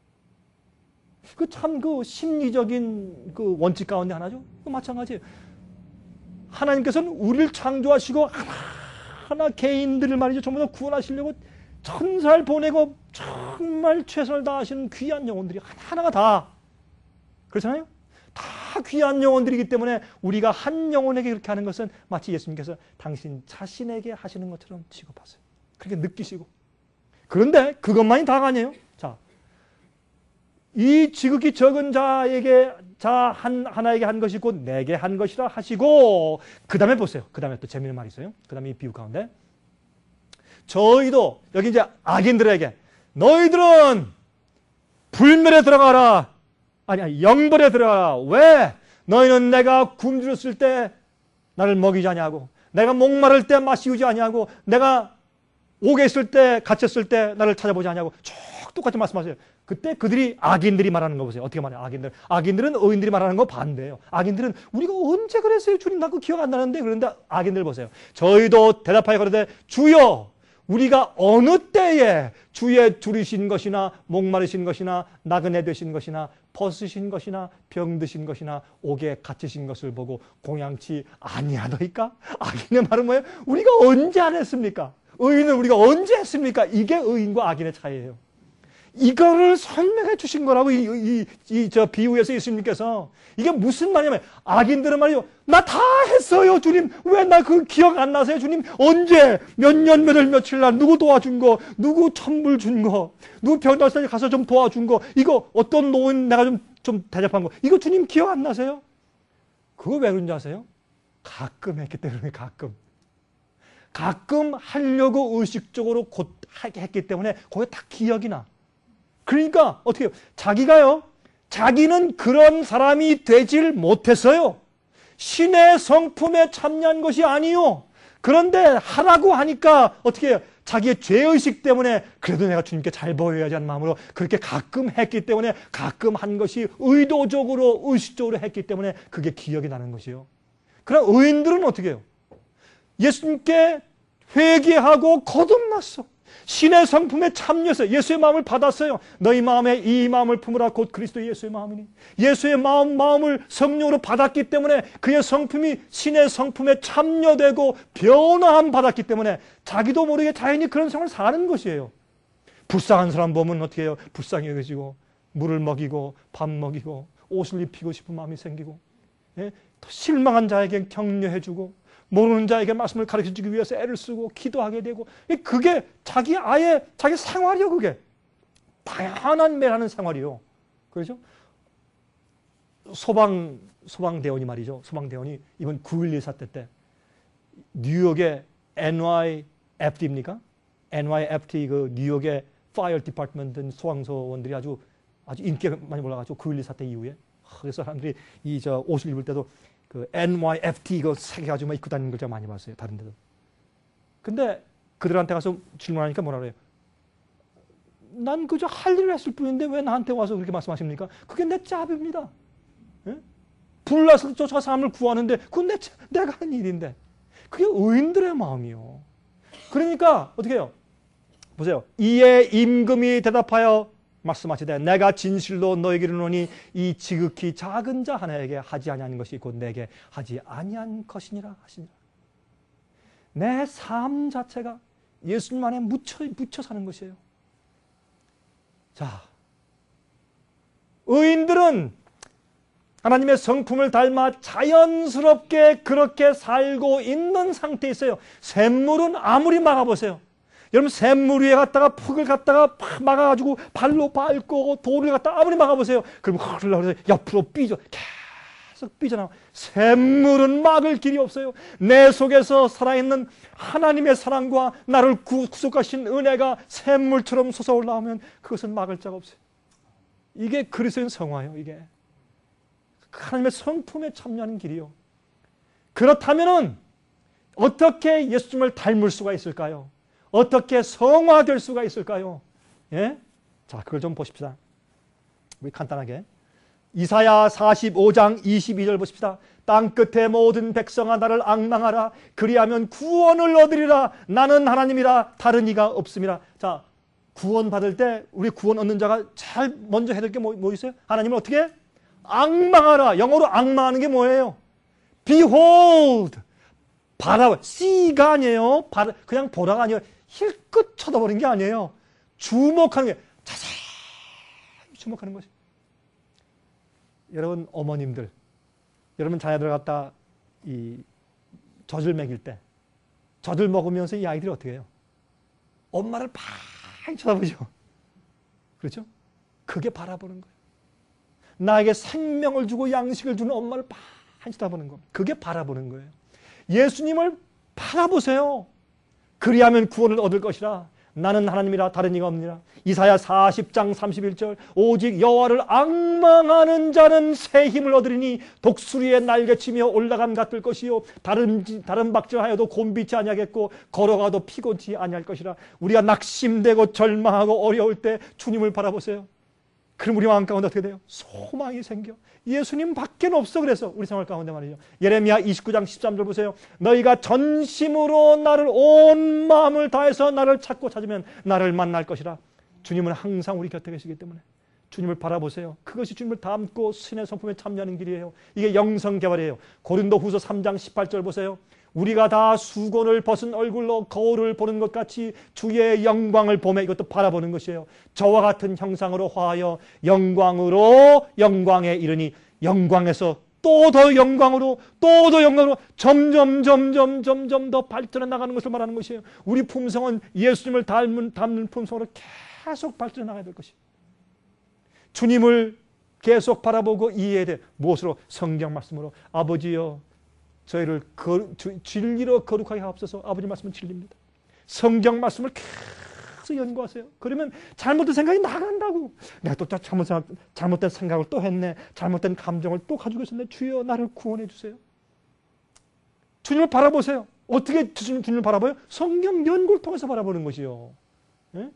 그 참 그 심리적인 그 원칙 가운데 하나죠. 그 마찬가지예요. 하나님께서는 우리를 창조하시고 하나하나 개인들을 말이죠, 전부 다 구원하시려고 천사를 보내고 정말 최선을 다하시는 귀한 영혼들이 하나하나가 다 그렇잖아요. 다 귀한 영혼들이기 때문에 우리가 한 영혼에게 그렇게 하는 것은 마치 예수님께서 당신 자신에게 하시는 것처럼 취급하세요. 그렇게 느끼시고. 그런데 그것만이 다가 아니에요. 자, 이 지극히 적은 자에게 자 한 하나에게 한 것이 곧 내게 한 것이라 하시고, 그 다음에 보세요. 그 다음에 또 재미있는 말이 있어요. 그 다음에 이 비유 가운데 저희도 여기 이제 악인들에게 너희들은 불멸에 들어가라. 아니, 아니 영벌에 들어가라. 왜? 너희는 내가 굶주렸을 때 나를 먹이지 아니하고, 내가 목마를 때 마시우지 아니하고, 내가 옥에 있을 때 갇혔을 때 나를 찾아보지 아니하고. 쭉 똑같이 말씀하세요. 그때 그들이 악인들이 말하는 거 보세요. 어떻게 말해요? 악인들. 악인들은 의인들이 말하는 거 반대예요. 악인들은 우리가 언제 그랬어요? 주님 나 그거 기억 안 나는데. 그런데 악인들 보세요. 저희도 대답하여 가로되 주여, 우리가 어느 때에 주의 줄이신 것이나 목마르신 것이나 나그네 되신 것이나 벗으신 것이나 병드신 것이나 옥에 갇히신 것을 보고 공양치 아니하더이까? 악인의 말은 뭐예요? 우리가 언제 안 했습니까? 의인을 우리가 언제 했습니까? 이게 의인과 악인의 차이예요. 이거를 설명해 주신 거라고 이, 이, 이, 저 비유에서 예수님께서. 이게 무슨 말이냐면 악인들은 말이요. 나 다 했어요, 주님. 왜 나 그 기억 안 나세요, 주님? 언제 몇 년, 몇 월, 며칠 날 누구 도와준 거, 누구 천불 준 거, 누구 병원에 가서 좀 도와준 거, 이거 어떤 노인 내가 좀, 좀 대접한 거, 이거 주님 기억 안 나세요? 그거 왜 그런지 아세요? 가끔 했기 때문에 가끔. 가끔 하려고 의식적으로 곧 했기 때문에 거기에 딱 기억이 나. 그러니까 어떻게 해요? 자기가요. 자기는 그런 사람이 되질 못했어요. 신의 성품에 참여한 것이 아니요. 그런데 하라고 하니까 어떻게 해요? 자기의 죄의식 때문에 그래도 내가 주님께 잘 보여야지 하는 마음으로 그렇게 가끔 했기 때문에 가끔 한 것이 의도적으로 의식적으로 했기 때문에 그게 기억이 나는 것이요. 그럼 의인들은 어떻게 해요? 예수님께 회개하고 거듭났어. 신의 성품에 참여해서 예수의 마음을 받았어요. 너희 마음에 이 마음을 품으라 곧 그리스도 예수의 마음이니. 예수의 마음, 마음을 성령으로 받았기 때문에 그의 성품이 신의 성품에 참여되고 변화함 받았기 때문에 자기도 모르게 자연히 그런 생활을 사는 것이에요. 불쌍한 사람 보면 어떻게 해요? 불쌍히 여기지고 물을 먹이고 밥 먹이고 옷을 입히고 싶은 마음이 생기고, 예? 또 실망한 자에게 격려해주고 모르는 자에게 말씀을 가르쳐주기 위해서 애를 쓰고 기도하게 되고, 그게 자기 아예 자기 생활이요. 그게 다양한 매라는 생활이요. 그렇죠? 소방 소방대원이 말이죠. 소방대원이 이번 구일일 사태 때 뉴욕의 엔와이에프티입니까? 엔와이에프티 그 뉴욕의 파이어 디파트먼트 소방서원들이 아주 아주 인기가 많이 올라가죠. 구일일 사태 이후에. 그래서 사람들이 이 저 옷을 입을 때도 그 엔와이에프티 이거 새겨가지고 입고 다니는 걸 제가 많이 봤어요. 다른 데도. 근데 그들한테 가서 질문하니까 뭐라 그래요? 난 그저 할 일을 했을 뿐인데 왜 나한테 와서 그렇게 말씀하십니까? 그게 내 짭입니다. 예? 불나서 저 사람을 구하는데 그건 내, 내가 하는 일인데. 그게 의인들의 마음이요. 그러니까 어떻게 해요? 보세요. 이에 임금이 대답하여 말씀하시되 내가 진실로 너에게 이르노니 이 지극히 작은 자 하나에게 하지 아니한 것이 곧 내게 하지 아니한 것이니라 하시니라. 내 삶 자체가 예수님 안에 묻혀, 묻혀 사는 것이에요. 자, 의인들은 하나님의 성품을 닮아 자연스럽게 그렇게 살고 있는 상태에 있어요. 샘물은 아무리 막아보세요. 여러분 샘물 위에 갔다가 흙을 갖다가 팍 막아가지고 발로 밟고 돌을 갖다가 아무리 막아보세요. 그럼 흘러서 옆으로 삐져 계속 삐져나와. 샘물은 막을 길이 없어요. 내 속에서 살아있는 하나님의 사랑과 나를 구속하신 은혜가 샘물처럼 솟아올라오면 그것은 막을 자가 없어요. 이게 그리스도인 성화예요. 이게 하나님의 성품에 참여하는 길이요. 그렇다면은 어떻게 예수님을 닮을 수가 있을까요? 어떻게 성화될 수가 있을까요? 예? 자, 그걸 좀 보십시다. 우리 간단하게. 이사야 사십오 장 이십이 절 보십시다. 땅 끝의 모든 백성아 나를 앙망하라. 그리하면 구원을 얻으리라. 나는 하나님이라 다른 이가 없음이라. 자, 구원 받을 때 우리 구원 얻는 자가 제일 먼저 해야 될 게 뭐, 뭐 있어요? 하나님을 어떻게? 앙망하라. 영어로 앙망하는 게 뭐예요? Behold. 바라, C가 아니에요. 바라, 그냥 보라가 아니에요. 힐끗 쳐다보는 게 아니에요. 주목하는 게, 자세히 주목하는 것이. 여러분, 어머님들, 여러분 자녀들 갖다 이 젖을 먹일 때, 젖을 먹으면서 이 아이들이 어떻게 해요? 엄마를 팍 쳐다보죠. 그렇죠? 그게 바라보는 거예요. 나에게 생명을 주고 양식을 주는 엄마를 팍 쳐다보는 거. 그게 바라보는 거예요. 예수님을 바라보세요. 그리하면 구원을 얻을 것이라. 나는 하나님이라 다른 이가 없느니라. 이사야 사십 장 삼십일 절 오직 여호와를 앙망하는 자는 새 힘을 얻으리니 독수리의 날개치며 올라감 같을 것이요 다른 다른 박질하여도 곤비치 아니하겠고 걸어가도 피곤치 아니할 것이라. 우리가 낙심되고 절망하고 어려울 때 주님을 바라보세요. 그럼 우리 마음 가운데 어떻게 돼요? 소망이 생겨. 예수님 밖에 없어. 그래서 우리 생활 가운데 말이죠. 예레미야 이십구 장 십삼 절 보세요. 너희가 전심으로 나를 온 마음을 다해서 나를 찾고 찾으면 나를 만날 것이라. 주님은 항상 우리 곁에 계시기 때문에 주님을 바라보세요. 그것이 주님을 닮고 신의 성품에 참여하는 길이에요. 이게 영성개발이에요. 고린도후서 삼 장 십팔 절 보세요. 우리가 다 수건을 벗은 얼굴로 거울을 보는 것 같이 주의 영광을 보며 이것도 바라보는 것이에요. 저와 같은 형상으로 화하여 영광으로 영광에 이르니 영광에서 또 더 영광으로 또 더 영광으로 점점 점점 점점 더 발전해 나가는 것을 말하는 것이에요. 우리 품성은 예수님을 닮은, 닮는 품성으로 계속 발전해 나가야 될 것이에요. 주님을 계속 바라보고 이해해야 돼. 무엇으로? 성경 말씀으로. 아버지여 저희를 거, 주, 진리로 거룩하게 하옵소서. 아버지 말씀은 진리입니다. 성경 말씀을 계속 연구하세요. 그러면 잘못된 생각이 나간다고. 내가 또 잘못, 잘못된 생각을 또 했네. 잘못된 감정을 또 가지고 있었네. 주여 나를 구원해 주세요. 주님을 바라보세요. 어떻게 주님, 주님을 바라봐요? 성경 연구를 통해서 바라보는 것이요. 예?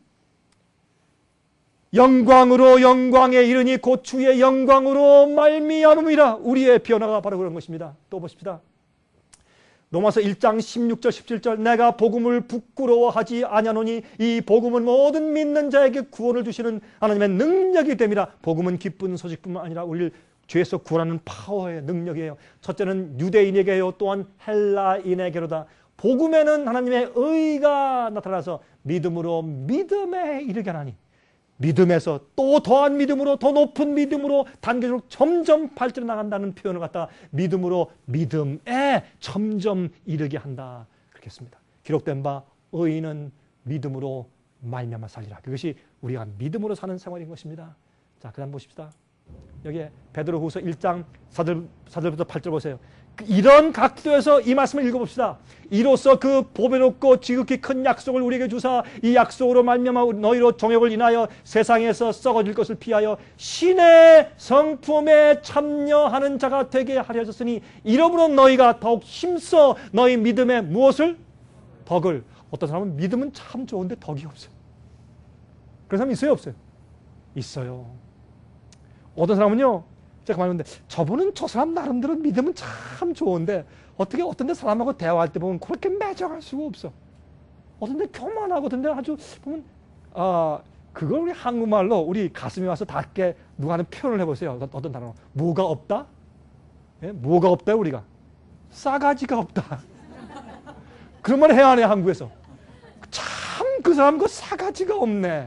영광으로 영광에 이르니 곧 주의 영광으로 말미암음이라. 우리의 변화가 바로 그런 것입니다. 또 보십시다. 로마서 일 장 십육 절 십칠 절 내가 복음을 부끄러워하지 아니하노니 이 복음은 모든 믿는 자에게 구원을 주시는 하나님의 능력이 됨이라. 복음은 기쁜 소식뿐만 아니라 우리를 죄에서 구원하는 파워의 능력이에요. 첫째는 유대인에게요, 또한 헬라인에게로다. 복음에는 하나님의 의가 나타나서 믿음으로 믿음에 이르게 하나니 믿음에서 또 더한 믿음으로 더 높은 믿음으로 단계적으로 점점 발전해 나간다는 표현을 갖다가 믿음으로 믿음에 점점 이르게 한다. 그렇게 했습니다. 기록된 바 의인은 믿음으로 말미암아 살리라. 그것이 우리가 믿음으로 사는 생활인 것입니다. 자, 그 다음 보십시다. 여기에 베드로후서 일 장 사 절부터 팔 절 보세요. 이런 각도에서 이 말씀을 읽어봅시다. 이로써 그 보배롭고 지극히 큰 약속을 우리에게 주사 이 약속으로 말미암아 너희로 정욕을 인하여 세상에서 썩어질 것을 피하여 신의 성품에 참여하는 자가 되게 하려 하셨으니 이러므로 너희가 더욱 힘써 너희 믿음에 무엇을? 덕을. 어떤 사람은 믿음은 참 좋은데 덕이 없어요. 그런 사람 있어요, 없어요? 있어요. 어떤 사람은요, 제가 말했는데 저분은 저 사람 나름대로 믿음은 참 좋은데 어떻게 어떤 데 사람하고 대화할 때 보면 그렇게 매정할 수가 없어. 어떤 데 교만하고 어떤 데 아주 보면 아 그걸 우리 한국말로 우리 가슴이 와서 닿게 누가 하는 표현을 해보세요. 어떤 단어로. 뭐가 없다? 예? 뭐가 없다 우리가? 싸가지가 없다. 그런 말을 해야 하네 한국에서. 참 그 사람 그 싸가지가 없네.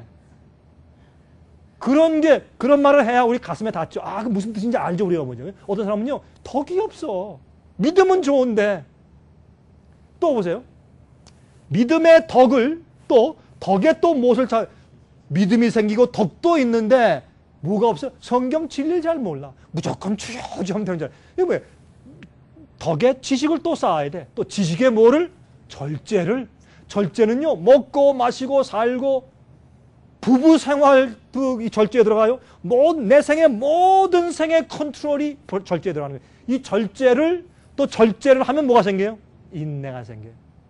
그런 게, 그런 말을 해야 우리 가슴에 닿죠. 아, 그 무슨 뜻인지 알죠, 우리가 뭐죠. 어떤 사람은요, 덕이 없어. 믿음은 좋은데. 또 보세요. 믿음의 덕을, 또, 덕에 또 무엇을 잘, 믿음이 생기고 덕도 있는데, 뭐가 없어요? 성경 진리를 잘 몰라. 무조건 주여주여 하면 되는 줄 알아. 이게 뭐예요? 덕에 지식을 또 쌓아야 돼. 또 지식에 뭐를? 절제를. 절제는요, 먹고 마시고 살고, 부부 생활도 이 절제에 들어가요. 내 생의 모든 생의 컨트롤이 절제에 들어가는 거예요. 이 절제를 또 절제를 하면 뭐가 생겨요? 인내가 생겨요.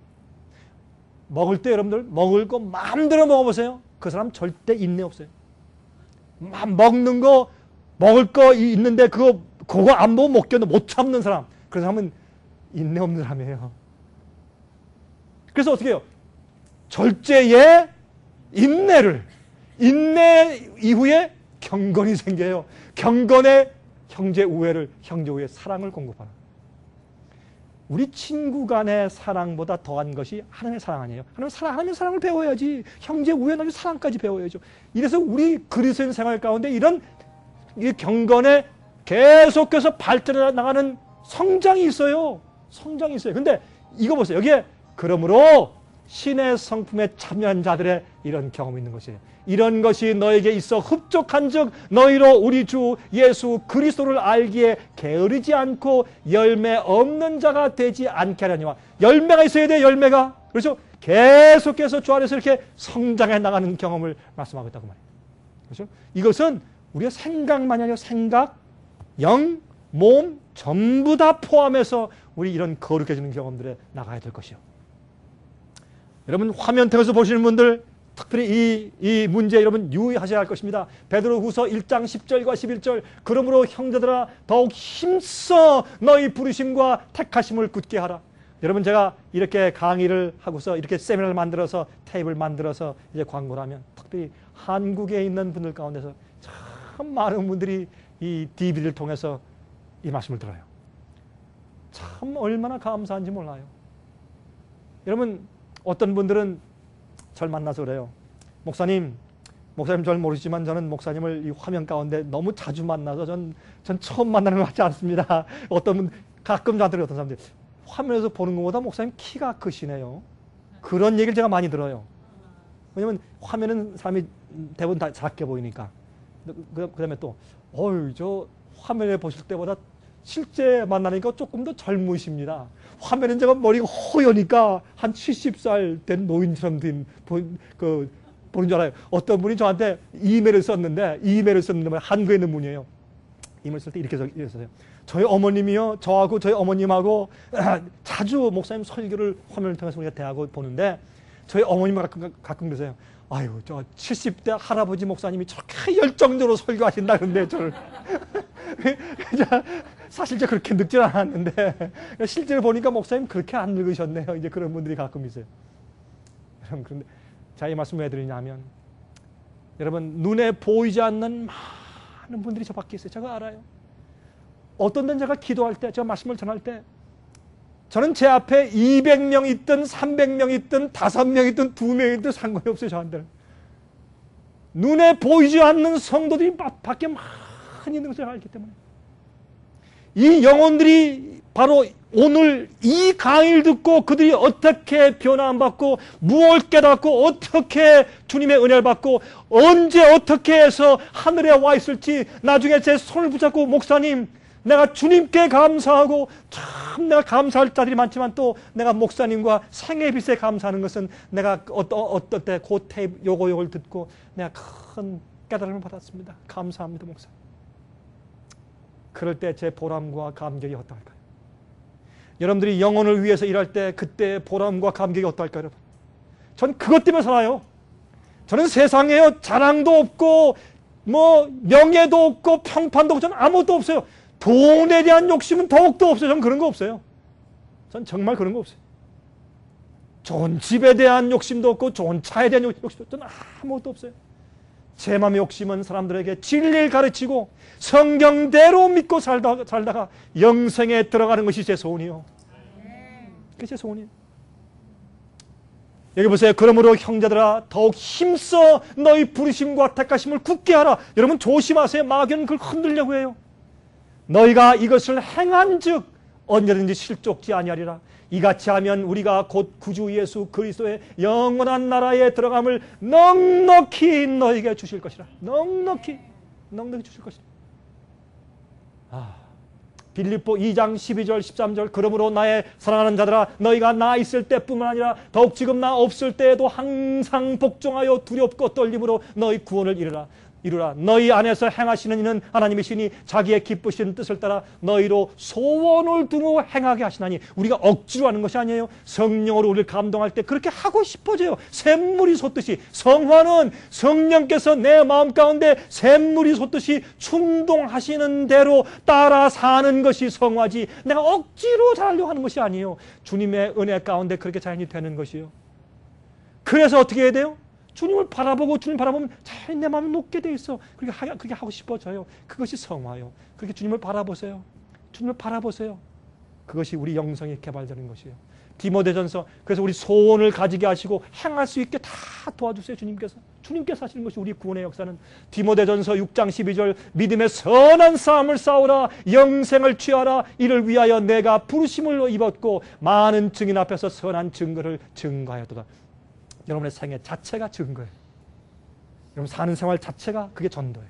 먹을 때 여러분들 먹을 거 마음대로 먹어보세요. 그 사람 절대 인내 없어요. 먹는 거 먹을 거 있는데 그거 그거 안 먹으면 못 견뎌 못 참는 사람. 그 사람은 인내 없는 사람이에요. 그래서 어떻게 해요? 절제에 인내를 인내 이후에 경건이 생겨요. 경건에 형제 우애를, 형제 우애 사랑을 공급하는. 우리 친구 간의 사랑보다 더한 것이 하나님의 사랑 아니에요. 하나님의 사랑, 하나님의 사랑을 배워야지. 형제 우애, 나중에 사랑까지 배워야죠. 이래서 우리 그리스도인 생활 가운데 이런 이 경건에 계속해서 발전해 나가는 성장이 있어요. 성장이 있어요. 근데 이거 보세요. 여기에 그러므로 신의 성품에 참여한 자들의 이런 경험이 있는 것이에요. 이런 것이 너에게 있어 흡족한 즉 너희로 우리 주 예수 그리스도를 알기에 게으르지 않고 열매 없는 자가 되지 않게 하려니와. 열매가 있어야 돼. 열매가. 그렇죠? 계속해서 주 안에서 이렇게 성장해 나가는 경험을 말씀하고 있다고 말이에요. 그렇죠? 이것은 우리가 생각만이 아니라 생각, 영, 몸 전부 다 포함해서 우리 이런 거룩해지는 경험들에 나가야 될 것이요. 여러분 화면 통해서 보시는 분들 특별히 이, 이 문제 여러분 유의하셔야 할 것입니다. 베드로후서 일 장 십 절과 십일 절 그러므로 형제들아 더욱 힘써 너희 부르심과 택하심을 굳게 하라. 여러분 제가 이렇게 강의를 하고서 이렇게 세미나를 만들어서 테이블 만들어서 이제 광고를 하면 특별히 한국에 있는 분들 가운데서 참 많은 분들이 이 디비디를 통해서 이 말씀을 들어요. 참 얼마나 감사한지 몰라요. 여러분, 어떤 분들은 절 만나서 그래요. 목사님, 목사님 절 모르시지만 저는 목사님을 이 화면 가운데 너무 자주 만나서 전, 전 처음 만나는 것 같지 않습니다. 어떤 분, 가끔 저한테 어떤 사람들이 화면에서 보는 것보다 목사님 키가 크시네요. 그런 얘기를 제가 많이 들어요. 왜냐면 화면은 사람이 대부분 다 작게 보이니까. 그 다음에 또, 어이, 저 화면에 보실 때보다 실제 만나니까 조금 더 젊으십니다. 화면은 제가 머리가 허여니까 한 칠십 살 된 노인처럼 된, 그, 보는 줄 알아요. 어떤 분이 저한테 이메일을 썼는데, 이메일을 썼는데, 한국에 있는 분이에요. 이메일 쓸 때 이렇게 썼어요. 저희 어머님이요, 저하고 저희 어머님하고 자주 목사님 설교를 화면을 통해서 우리가 대하고 보는데, 저희 어머님은 가끔, 가끔 그러세요. 아유, 저 칠십 대 할아버지 목사님이 저렇게 열정적으로 설교하신다 그런데 저를. 사실 저 그렇게 늙진 않았는데, 실제로 보니까 목사님 그렇게 안 늙으셨네요. 이제 그런 분들이 가끔 있어요. 여러분, 그런데, 자, 이 말씀 왜 드리냐면, 여러분, 눈에 보이지 않는 많은 분들이 저 밖에 있어요. 제가 알아요. 어떤 데는 제가 기도할 때, 제가 말씀을 전할 때, 저는 제 앞에 이백 명 있든 삼백 명 있든 다섯 명 있든 두 명 있든 상관이 없어요. 저한테는. 눈에 보이지 않는 성도들이 밖에 많이 있는 것을 알기 때문에. 이 영혼들이 바로 오늘 이 강의를 듣고 그들이 어떻게 변화받고 무엇을 깨닫고 어떻게 주님의 은혜를 받고 언제 어떻게 해서 하늘에 와 있을지 나중에 제 손을 붙잡고 목사님, 내가 주님께 감사하고 참 내가 감사할 자들이 많지만 또 내가 목사님과 생애빛에 감사하는 것은 내가 어떤 어떤 때 그 테이프 요거 요걸 듣고 내가 큰 깨달음을 받았습니다. 감사합니다, 목사. 그럴 때 제 보람과 감격이 어떨까요? 여러분들이 영혼을 위해서 일할 때 그때 보람과 감격이 어떨까요, 여러분? 전 그것 때문에 살아요. 저는 세상에요 자랑도 없고 뭐 명예도 없고 평판도 없고 저는 아무것도 없어요. 돈에 대한 욕심은 더욱더 없어요. 저는 그런 거 없어요. 전 정말 그런 거 없어요. 좋은 집에 대한 욕심도 없고 좋은 차에 대한 욕심도 없어요. 저는 아무것도 없어요. 제 마음의 욕심은 사람들에게 진리를 가르치고 성경대로 믿고 살다가, 살다가 영생에 들어가는 것이 제 소원이요. 그게 제 소원이에요. 여기 보세요. 그러므로 형제들아 더욱 힘써 너희 부르심과 택하심을 굳게 하라. 여러분 조심하세요. 마귀는 그걸 흔들려고 해요. 너희가 이것을 행한 즉 언제든지 실족지 아니하리라. 이같이 하면 우리가 곧 구주 예수 그리스도의 영원한 나라에 들어감을 넉넉히 너희에게 주실 것이라. 넉넉히 넉넉히 주실 것이라. 아, 빌립보 이 장 십이 절 십삼 절 그러므로 나의 사랑하는 자들아 너희가 나 있을 때뿐만 아니라 더욱 지금 나 없을 때에도 항상 복종하여 두렵고 떨림으로 너희 구원을 이루라. 이루라. 너희 안에서 행하시는 이는 하나님이시니 자기의 기쁘신 뜻을 따라 너희로 소원을 두고 행하게 하시나니. 우리가 억지로 하는 것이 아니에요. 성령으로 우리를 감동할 때 그렇게 하고 싶어져요. 샘물이 솟듯이. 성화는 성령께서 내 마음 가운데 샘물이 솟듯이 충동하시는 대로 따라 사는 것이 성화지 내가 억지로 잘하려고 하는 것이 아니에요. 주님의 은혜 가운데 그렇게 자연히 되는 것이에요. 그래서 어떻게 해야 돼요? 주님을 바라보고 주님 바라보면 자연히 내 마음이 녹게 돼 있어. 그렇게, 하, 그렇게 하고 싶어져요. 그것이 성화요. 그렇게 주님을 바라보세요. 주님을 바라보세요. 그것이 우리 영성이 개발되는 것이에요. 디모데전서 그래서 우리 소원을 가지게 하시고 행할 수 있게 다 도와주세요. 주님께서. 주님께서 하시는 것이 우리 구원의 역사는. 디모데전서 육 장 십이 절 믿음의 선한 싸움을 싸우라. 영생을 취하라. 이를 위하여 내가 부르심을 입었고 많은 증인 앞에서 선한 증거를 증거하였도다. 여러분의 생애 자체가 증거예요. 여러분 사는 생활 자체가 그게 전도예요.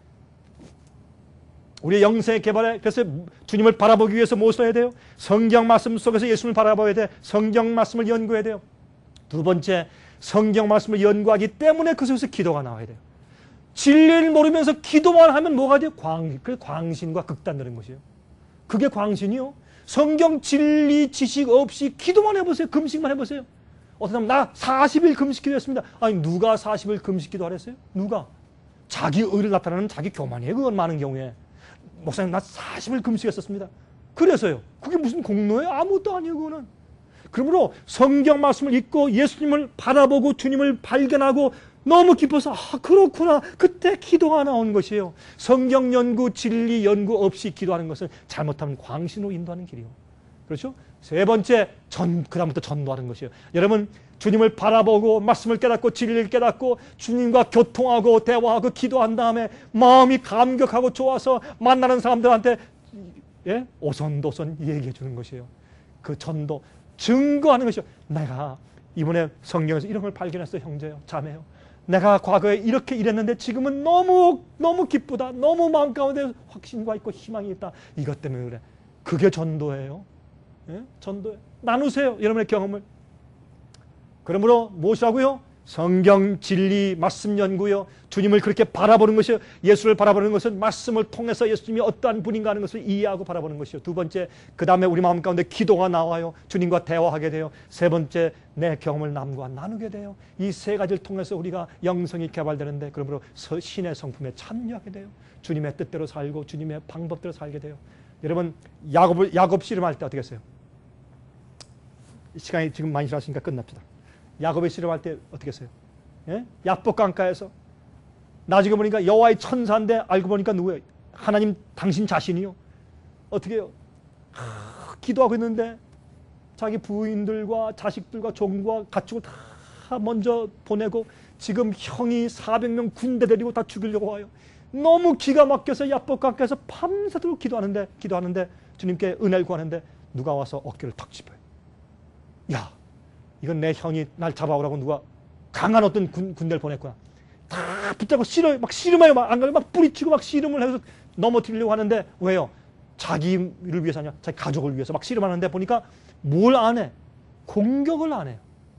우리의 영생의 개발에 그래서 주님을 바라보기 위해서 무엇을 해야 돼요? 성경 말씀 속에서 예수님을 바라봐야 돼. 성경 말씀을 연구해야 돼요. 두 번째, 성경 말씀을 연구하기 때문에 그 속에서 기도가 나와야 돼요. 진리를 모르면서 기도만 하면 뭐가 돼요? 광, 그 광신과 극단되는 것이에요. 그게 광신이요. 성경 진리 지식 없이 기도만 해보세요. 금식만 해보세요. 어떤 사람 나 사십 일 금식 기도했습니다. 아니 누가 사십 일 금식 기도 하랬어요? 누가? 자기 의를 나타내는 자기 교만이에요. 그건 많은 경우에. 목사님 나 사십 일 금식했었습니다. 그래서요. 그게 무슨 공로예요? 아무것도 아니에요. 그거는. 그러므로 성경 말씀을 읽고 예수님을 바라보고 주님을 발견하고 너무 기뻐서 아 그렇구나. 그때 기도가 나온 것이에요. 성경 연구, 진리 연구 없이 기도하는 것은 잘못하면 광신으로 인도하는 길이요. 그렇죠? 세 번째, 전, 그 다음부터 전도하는 것이에요. 여러분, 주님을 바라보고 말씀을 깨닫고 진리를 깨닫고 주님과 교통하고 대화하고 기도한 다음에 마음이 감격하고 좋아서 만나는 사람들한테 예? 오손도손 얘기해 주는 것이에요. 그 전도, 증거하는 것이요. 내가 이번에 성경에서 이런 걸 발견했어, 형제요, 자매요. 내가 과거에 이렇게 일했는데 지금은 너무 너무 기쁘다. 너무 마음 가운데 확신과 있고 희망이 있다. 이것 때문에 그래. 그게 전도예요. 예? 전도예요. 나누세요, 여러분의 경험을. 그러므로 무엇이라고요? 성경, 진리, 말씀 연구요. 주님을 그렇게 바라보는 것이요. 예수를 바라보는 것은 말씀을 통해서 예수님이 어떠한 분인가 하는 것을 이해하고 바라보는 것이요. 두 번째, 그 다음에 우리 마음 가운데 기도가 나와요. 주님과 대화하게 돼요. 세 번째, 내 경험을 남과 나누게 돼요. 이 세 가지를 통해서 우리가 영성이 개발되는데, 그러므로 신의 성품에 참여하게 돼요. 주님의 뜻대로 살고 주님의 방법대로 살게 돼요. 여러분, 야곱을, 야곱 씨름할 때 어떻게 했어요? 시간이 지금 많이 지났으니까 끝납시다. 야곱의 씨름할 때 어떻게 했어요? 예? 야복 강가에서 나중에 보니까 여호와의 천사인데 알고 보니까 누구예요? 하나님 당신 자신이요. 어떻게 해요? 하, 기도하고 있는데 자기 부인들과 자식들과 종과 가축을 다 먼저 보내고 지금 형이 사백 명 군대 데리고 다 죽이려고 와요. 너무 기가 막혀서 야복 강가에서 밤새도록 기도하는데 기도하는데 주님께 은혜를 구하는데 누가 와서 어깨를 탁 짚어요. 야, 이건 내 형이 날 잡아오라고 누가 강한 어떤 군, 군대를 보냈구나. 다 붙잡고 씨름, 막 씨름해요. 막, 안 가면 막 뿌리치고 막 씨름을 해서 넘어뜨리려고 하는데, 왜요? 자기를 위해서 아니야. 자기 가족을 위해서 막 씨름하는데 보니까 뭘 안 해? 공격을 안 해요.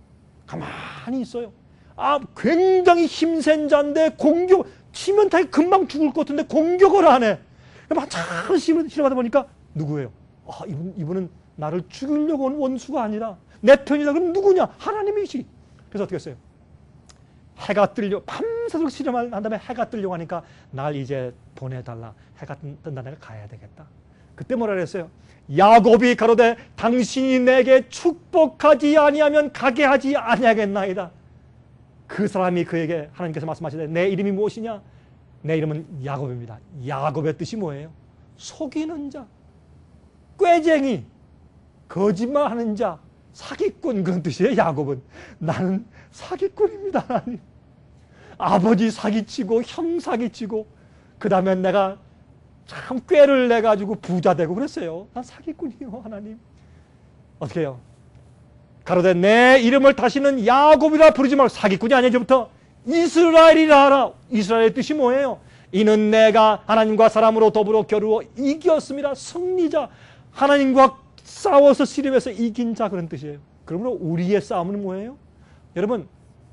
가만히 있어요. 아, 굉장히 힘센 자인데 공격, 치면 다 금방 죽을 것 같은데 공격을 안 해. 막 참 씨름하다 보니까 누구예요? 아, 이분, 이분은 나를 죽이려고 온 원수가 아니라 내 편이다. 그럼 누구냐? 하나님이시. 그래서 어떻게 했어요? 해가 뜨려, 밤새도록 씨름을 한 다음에 해가 뜨려고 하니까 날 이제 보내달라. 해가 뜬다. 내가 가야 되겠다. 그때 뭐라 그랬어요? 야곱이 가로되 당신이 내게 축복하지 아니하면 가게 하지 아니하겠나이다. 그 사람이 그에게 하나님께서 말씀하시되 내 이름이 무엇이냐? 내 이름은 야곱입니다. 야곱의 뜻이 뭐예요? 속이는 자, 꾀쟁이, 거짓말하는 자, 사기꾼, 그런 뜻이에요. 야곱은 나는 사기꾼입니다. 하나님. 아버지 사기치고 형 사기치고 그 다음에 내가 참 꾀를 내가지고 부자 되고 그랬어요. 난 사기꾼이요. 하나님. 어떻게 해요? 가로되 내 이름을 다시는 야곱이라 부르지 말고, 사기꾼이 아니야. 이제부터 이스라엘이라 하라. 이스라엘의 뜻이 뭐예요? 이는 내가 하나님과 사람으로 더불어 겨루어 이겼습니다. 승리자, 하나님과 싸워서 씨름해서 이긴 자, 그런 뜻이에요. 그러므로 우리의 싸움은 뭐예요? 여러분,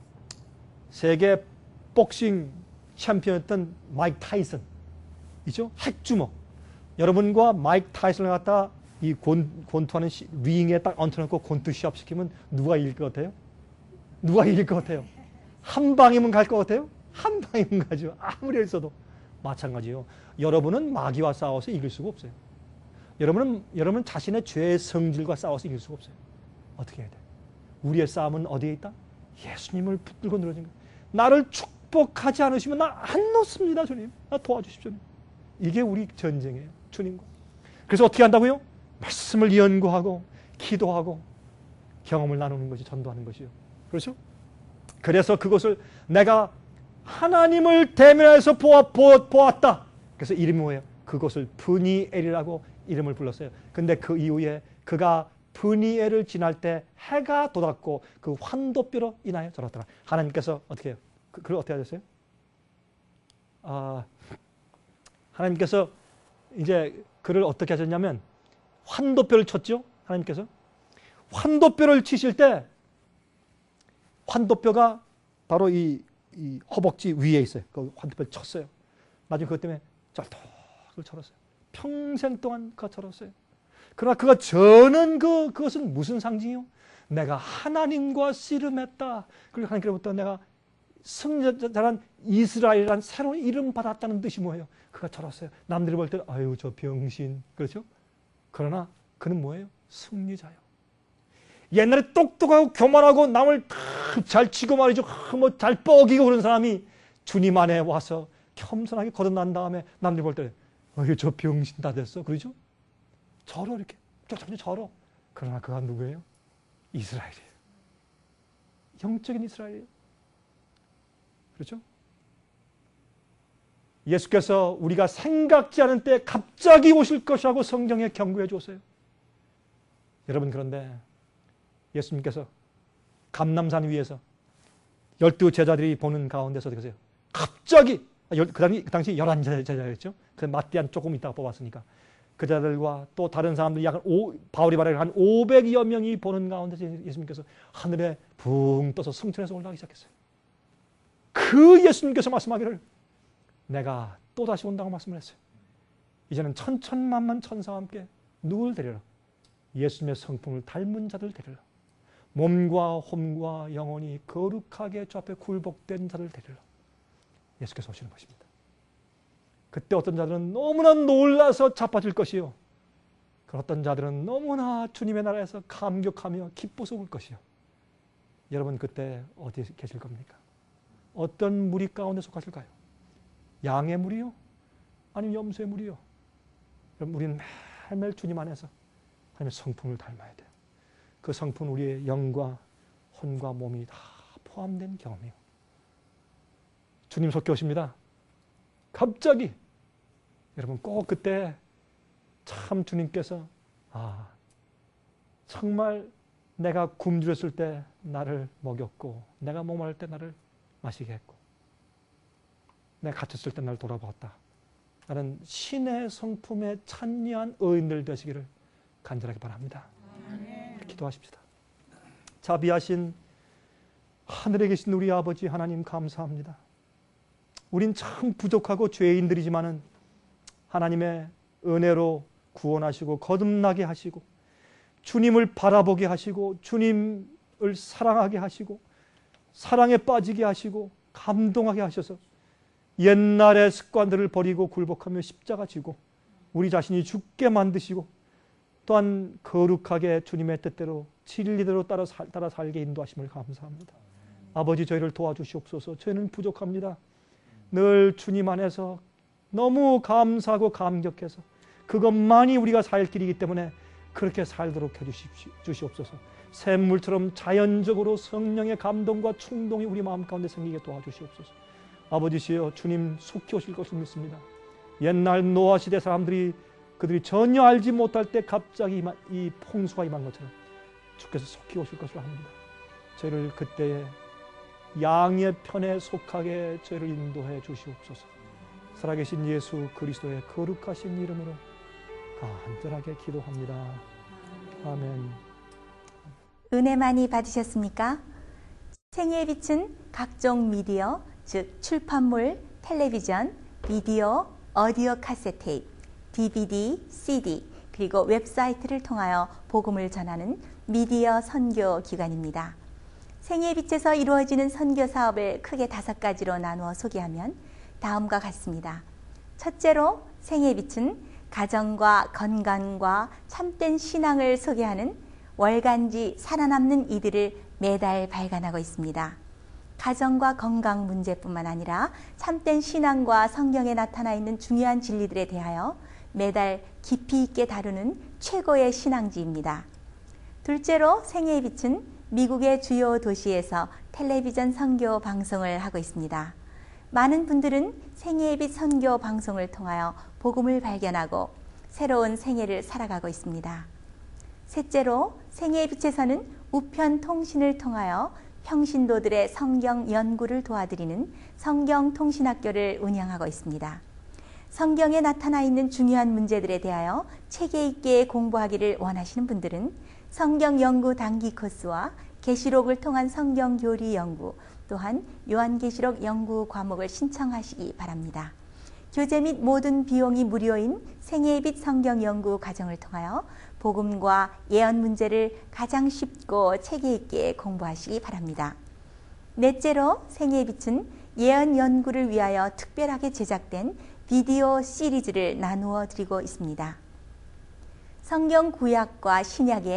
세계 복싱 챔피언이었던 마이크 타이슨 이죠? 핵주먹. 여러분과 마이크 타이슨을 갖다 이 권, 권투하는 시, 링에 딱 얹혀놓고 권투 시합 시키면 누가 이길 것 같아요? 누가 이길 것 같아요? 한 방이면 갈 것 같아요? 한 방이면 가죠. 아무리 했어도. 마찬가지요. 여러분은 마귀와 싸워서 이길 수가 없어요. 여러분은, 여러분 자신의 죄의 성질과 싸워서 이길 수가 없어요. 어떻게 해야 돼? 우리의 싸움은 어디에 있다? 예수님을 붙들고 늘어진 거예요. 나를 축복하지 않으시면 나 안 놓습니다, 주님. 나 도와주십시오. 이게 우리 전쟁이에요, 주님과. 그래서 어떻게 한다고요? 말씀을 연구하고 기도하고 경험을 나누는 것이 전도하는 것이요. 그렇죠? 그래서 그것을 내가 하나님을 대면해서 보아, 보아, 보았다. 그래서 이름이 뭐예요? 그것을 브니엘이라고 이름을 불렀어요. 근데 그 이후에 그가 브니엘을 지날 때 해가 돋았고 그 환도뼈로 인하여 절었더라. 하나님께서 어떻게 해요? 그, 그걸 어떻게 하셨어요? 아, 하나님께서 이제 그를 어떻게 하셨냐면 환도뼈를 쳤죠. 하나님께서 환도뼈를 치실 때 환도뼈가 바로 이, 이 허벅지 위에 있어요. 그 환도뼈를 쳤어요. 나중에 그것 때문에 쩔뚝을 철었어요. 평생 동안 그가 철었어요. 그러나 그가 저는 그, 그것은 무슨 상징이요? 내가 하나님과 씨름했다. 그리고 하나님께로부터 내가 승자란 이스라엘이라는 새로운 이름 받았다는 뜻이 뭐예요? 그가 철었어요. 남들이 볼 때는 아유 저 병신, 그렇죠? 그러나 그는 뭐예요? 승리자요. 옛날에 똑똑하고 교만하고 남을 잘 치고 말이죠. 뭐 잘 뻐기고 그런 사람이 주님 안에 와서 겸손하게 거듭난 다음에 남들 볼 때 어, 저 병신 다 됐어. 그러죠? 저러 이렇게. 쫓아오죠. 저러. 그러나 그가 누구예요? 이스라엘이에요. 영적인 이스라엘이에요. 그렇죠? 예수께서 우리가 생각지 않은 때 갑자기 오실 것이라고 성경에 경고해 줬어요. 여러분, 그런데 예수님께서 감람산 위에서 열두 제자들이 보는 가운데서 어떻게 하세요? 갑자기, 그 당시, 그 당시 열한 제자였죠. 그 마띠안 조금 있다가 뽑았으니까. 그 제자들과 또 다른 사람들이 약 오, 바울이 말하는 한 오백여 명이 보는 가운데서 예수님께서 하늘에 붕 떠서 승천해서 올라가기 시작했어요. 그 예수님께서 말씀하기를 내가 또다시 온다고 말씀을 했어요. 이제는 천천만만 천사와 함께 누굴 데려라? 예수님의 성품을 닮은 자들 데려라. 몸과 홈과 영혼이 거룩하게 주 앞에 굴복된 자를 데려라. 예수께서 오시는 것입니다. 그때 어떤 자들은 너무나 놀라서 자빠질 것이요. 그런 어떤 자들은 너무나 주님의 나라에서 감격하며 기뻐서 울 것이요. 여러분, 그때 어디에 계실 겁니까? 어떤 무리 가운데 속하실까요? 양의 무리요? 아니면 염소의 무리요? 여러분, 우리는 매일매일 주님 안에서 하나님의 성품을 닮아야 돼요. 그 성품은 우리의 영과 혼과 몸이 다 포함된 경험이에요. 주님 속에 오십니다. 갑자기 여러분, 꼭 그때 참 주님께서 아, 정말 내가 굶주렸을 때 나를 먹였고 내가 목마를 때 나를 마시게 했고 내가 갇혔을 때 나를 돌아보았다. 나는 신의 성품에 찬미한 의인들 되시기를 간절하게 바랍니다. 아멘. 기도하십시다. 자비하신 하늘에 계신 우리 아버지 하나님, 감사합니다. 우린 참 부족하고 죄인들이지만은 하나님의 은혜로 구원하시고 거듭나게 하시고 주님을 바라보게 하시고 주님을 사랑하게 하시고 사랑에 빠지게 하시고 감동하게 하셔서 옛날의 습관들을 버리고 굴복하며 십자가 지고 우리 자신이 죽게 만드시고 또한 거룩하게 주님의 뜻대로 진리대로 따라, 살, 따라 살게 인도하심을 감사합니다. 아버지, 저희를 도와주시옵소서. 저희는 부족합니다. 늘 주님 안에서 너무 감사하고 감격해서 그것만이 우리가 살 길이기 때문에 그렇게 살도록 해주시옵소서. 샘물처럼 자연적으로 성령의 감동과 충동이 우리 마음 가운데 생기게 도와주시옵소서. 아버지시여, 주님 속히 오실 것을 믿습니다. 옛날 노아 시대 사람들이 그들이 전혀 알지 못할 때 갑자기 이 풍수가 임한 것처럼 주께서 속히 오실 것을 합니다. 저희를 그때에 양의 편에 속하게 저희를 인도해 주시옵소서. 살아계신 예수 그리스도의 거룩하신 이름으로 간절하게 기도합니다. 아멘. 은혜 많이 받으셨습니까? 생애의 빛은 각종 미디어, 즉 출판물, 텔레비전, 비디오, 오디오 카세트, 디비디, 씨디, 그리고 웹사이트를 통하여 복음을 전하는 미디어 선교 기관입니다. 생애의 빛에서 이루어지는 선교 사업을 크게 다섯 가지로 나누어 소개하면 다음과 같습니다. 첫째로 생애의 빛은 가정과 건강과 참된 신앙을 소개하는 월간지 살아남는 이들을 매달 발간하고 있습니다. 가정과 건강 문제뿐만 아니라 참된 신앙과 성경에 나타나 있는 중요한 진리들에 대하여 매달 깊이 있게 다루는 최고의 신앙지입니다. 둘째로 생애의 빛은 미국의 주요 도시에서 텔레비전 선교 방송을 하고 있습니다. 많은 분들은 생애의 빛 선교 방송을 통하여 복음을 발견하고 새로운 생애를 살아가고 있습니다. 셋째로 생애의 빛에서는 우편 통신을 통하여 평신도들의 성경 연구를 도와드리는 성경통신학교를 운영하고 있습니다. 성경에 나타나 있는 중요한 문제들에 대하여 체계 있게 공부하기를 원하시는 분들은 성경 연구 단기 코스와 계시록을 통한 성경 교리 연구, 또한 요한계시록 연구 과목을 신청하시기 바랍니다. 교재 및 모든 비용이 무료인 생애의 빛 성경 연구 과정을 통하여 복음과 예언 문제를 가장 쉽고 체계 있게 공부하시기 바랍니다. 넷째로 생애의 빛은 예언 연구를 위하여 특별하게 제작된 비디오 시리즈를 나누어 드리고 있습니다. 성경 구약과 신약의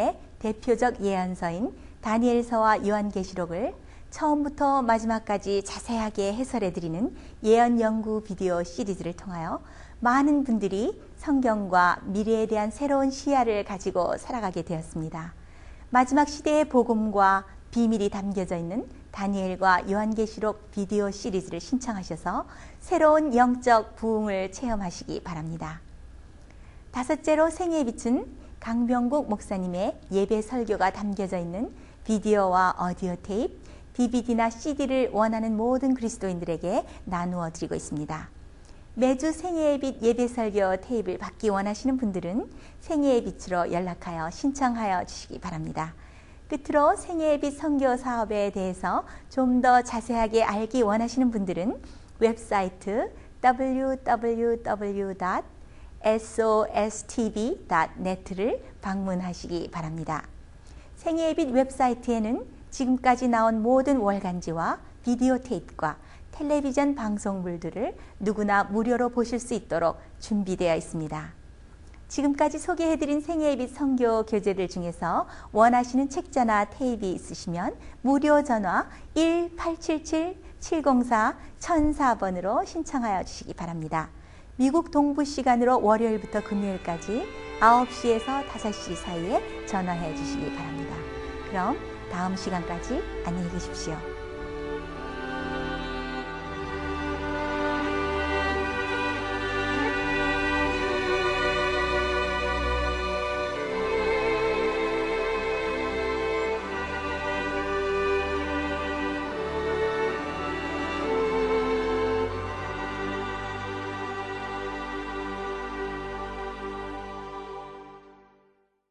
대표적 예언서인 다니엘서와 요한계시록을 처음부터 마지막까지 자세하게 해설해드리는 예언 연구 비디오 시리즈를 통하여 많은 분들이 성경과 미래에 대한 새로운 시야를 가지고 살아가게 되었습니다. 마지막 시대의 복음과 비밀이 담겨져 있는 다니엘과 요한계시록 비디오 시리즈를 신청하셔서 새로운 영적 부흥을 체험하시기 바랍니다. 다섯째로 생애의 빛은 강병국 목사님의 예배 설교가 담겨져 있는 비디오와 오디오 테이프, 디비디나 씨디를 원하는 모든 그리스도인들에게 나누어 드리고 있습니다. 매주 생애의 빛 예배 설교 테이프를 받기 원하시는 분들은 생애의 빛으로 연락하여 신청하여 주시기 바랍니다. 끝으로 생애의 빛 선교 사업에 대해서 좀 더 자세하게 알기 원하시는 분들은 웹사이트 더블유 더블유 더블유 닷 에스오에스티비 닷 넷을 방문하시기 바랍니다. 생애의 빛 웹사이트에는 지금까지 나온 모든 월간지와 비디오 테이프와 텔레비전 방송물들을 누구나 무료로 보실 수 있도록 준비되어 있습니다. 지금까지 소개해드린 생애의 빛 선교 교재들 중에서 원하시는 책자나 테이프 있으시면 무료 전화 일 팔칠칠 칠공사 천사 번으로 신청하여 주시기 바랍니다. 미국 동부 시간으로 월요일부터 금요일까지 아홉 시에서 다섯 시 사이에 전화해 주시기 바랍니다. 그럼 다음 시간까지 안녕히 계십시오.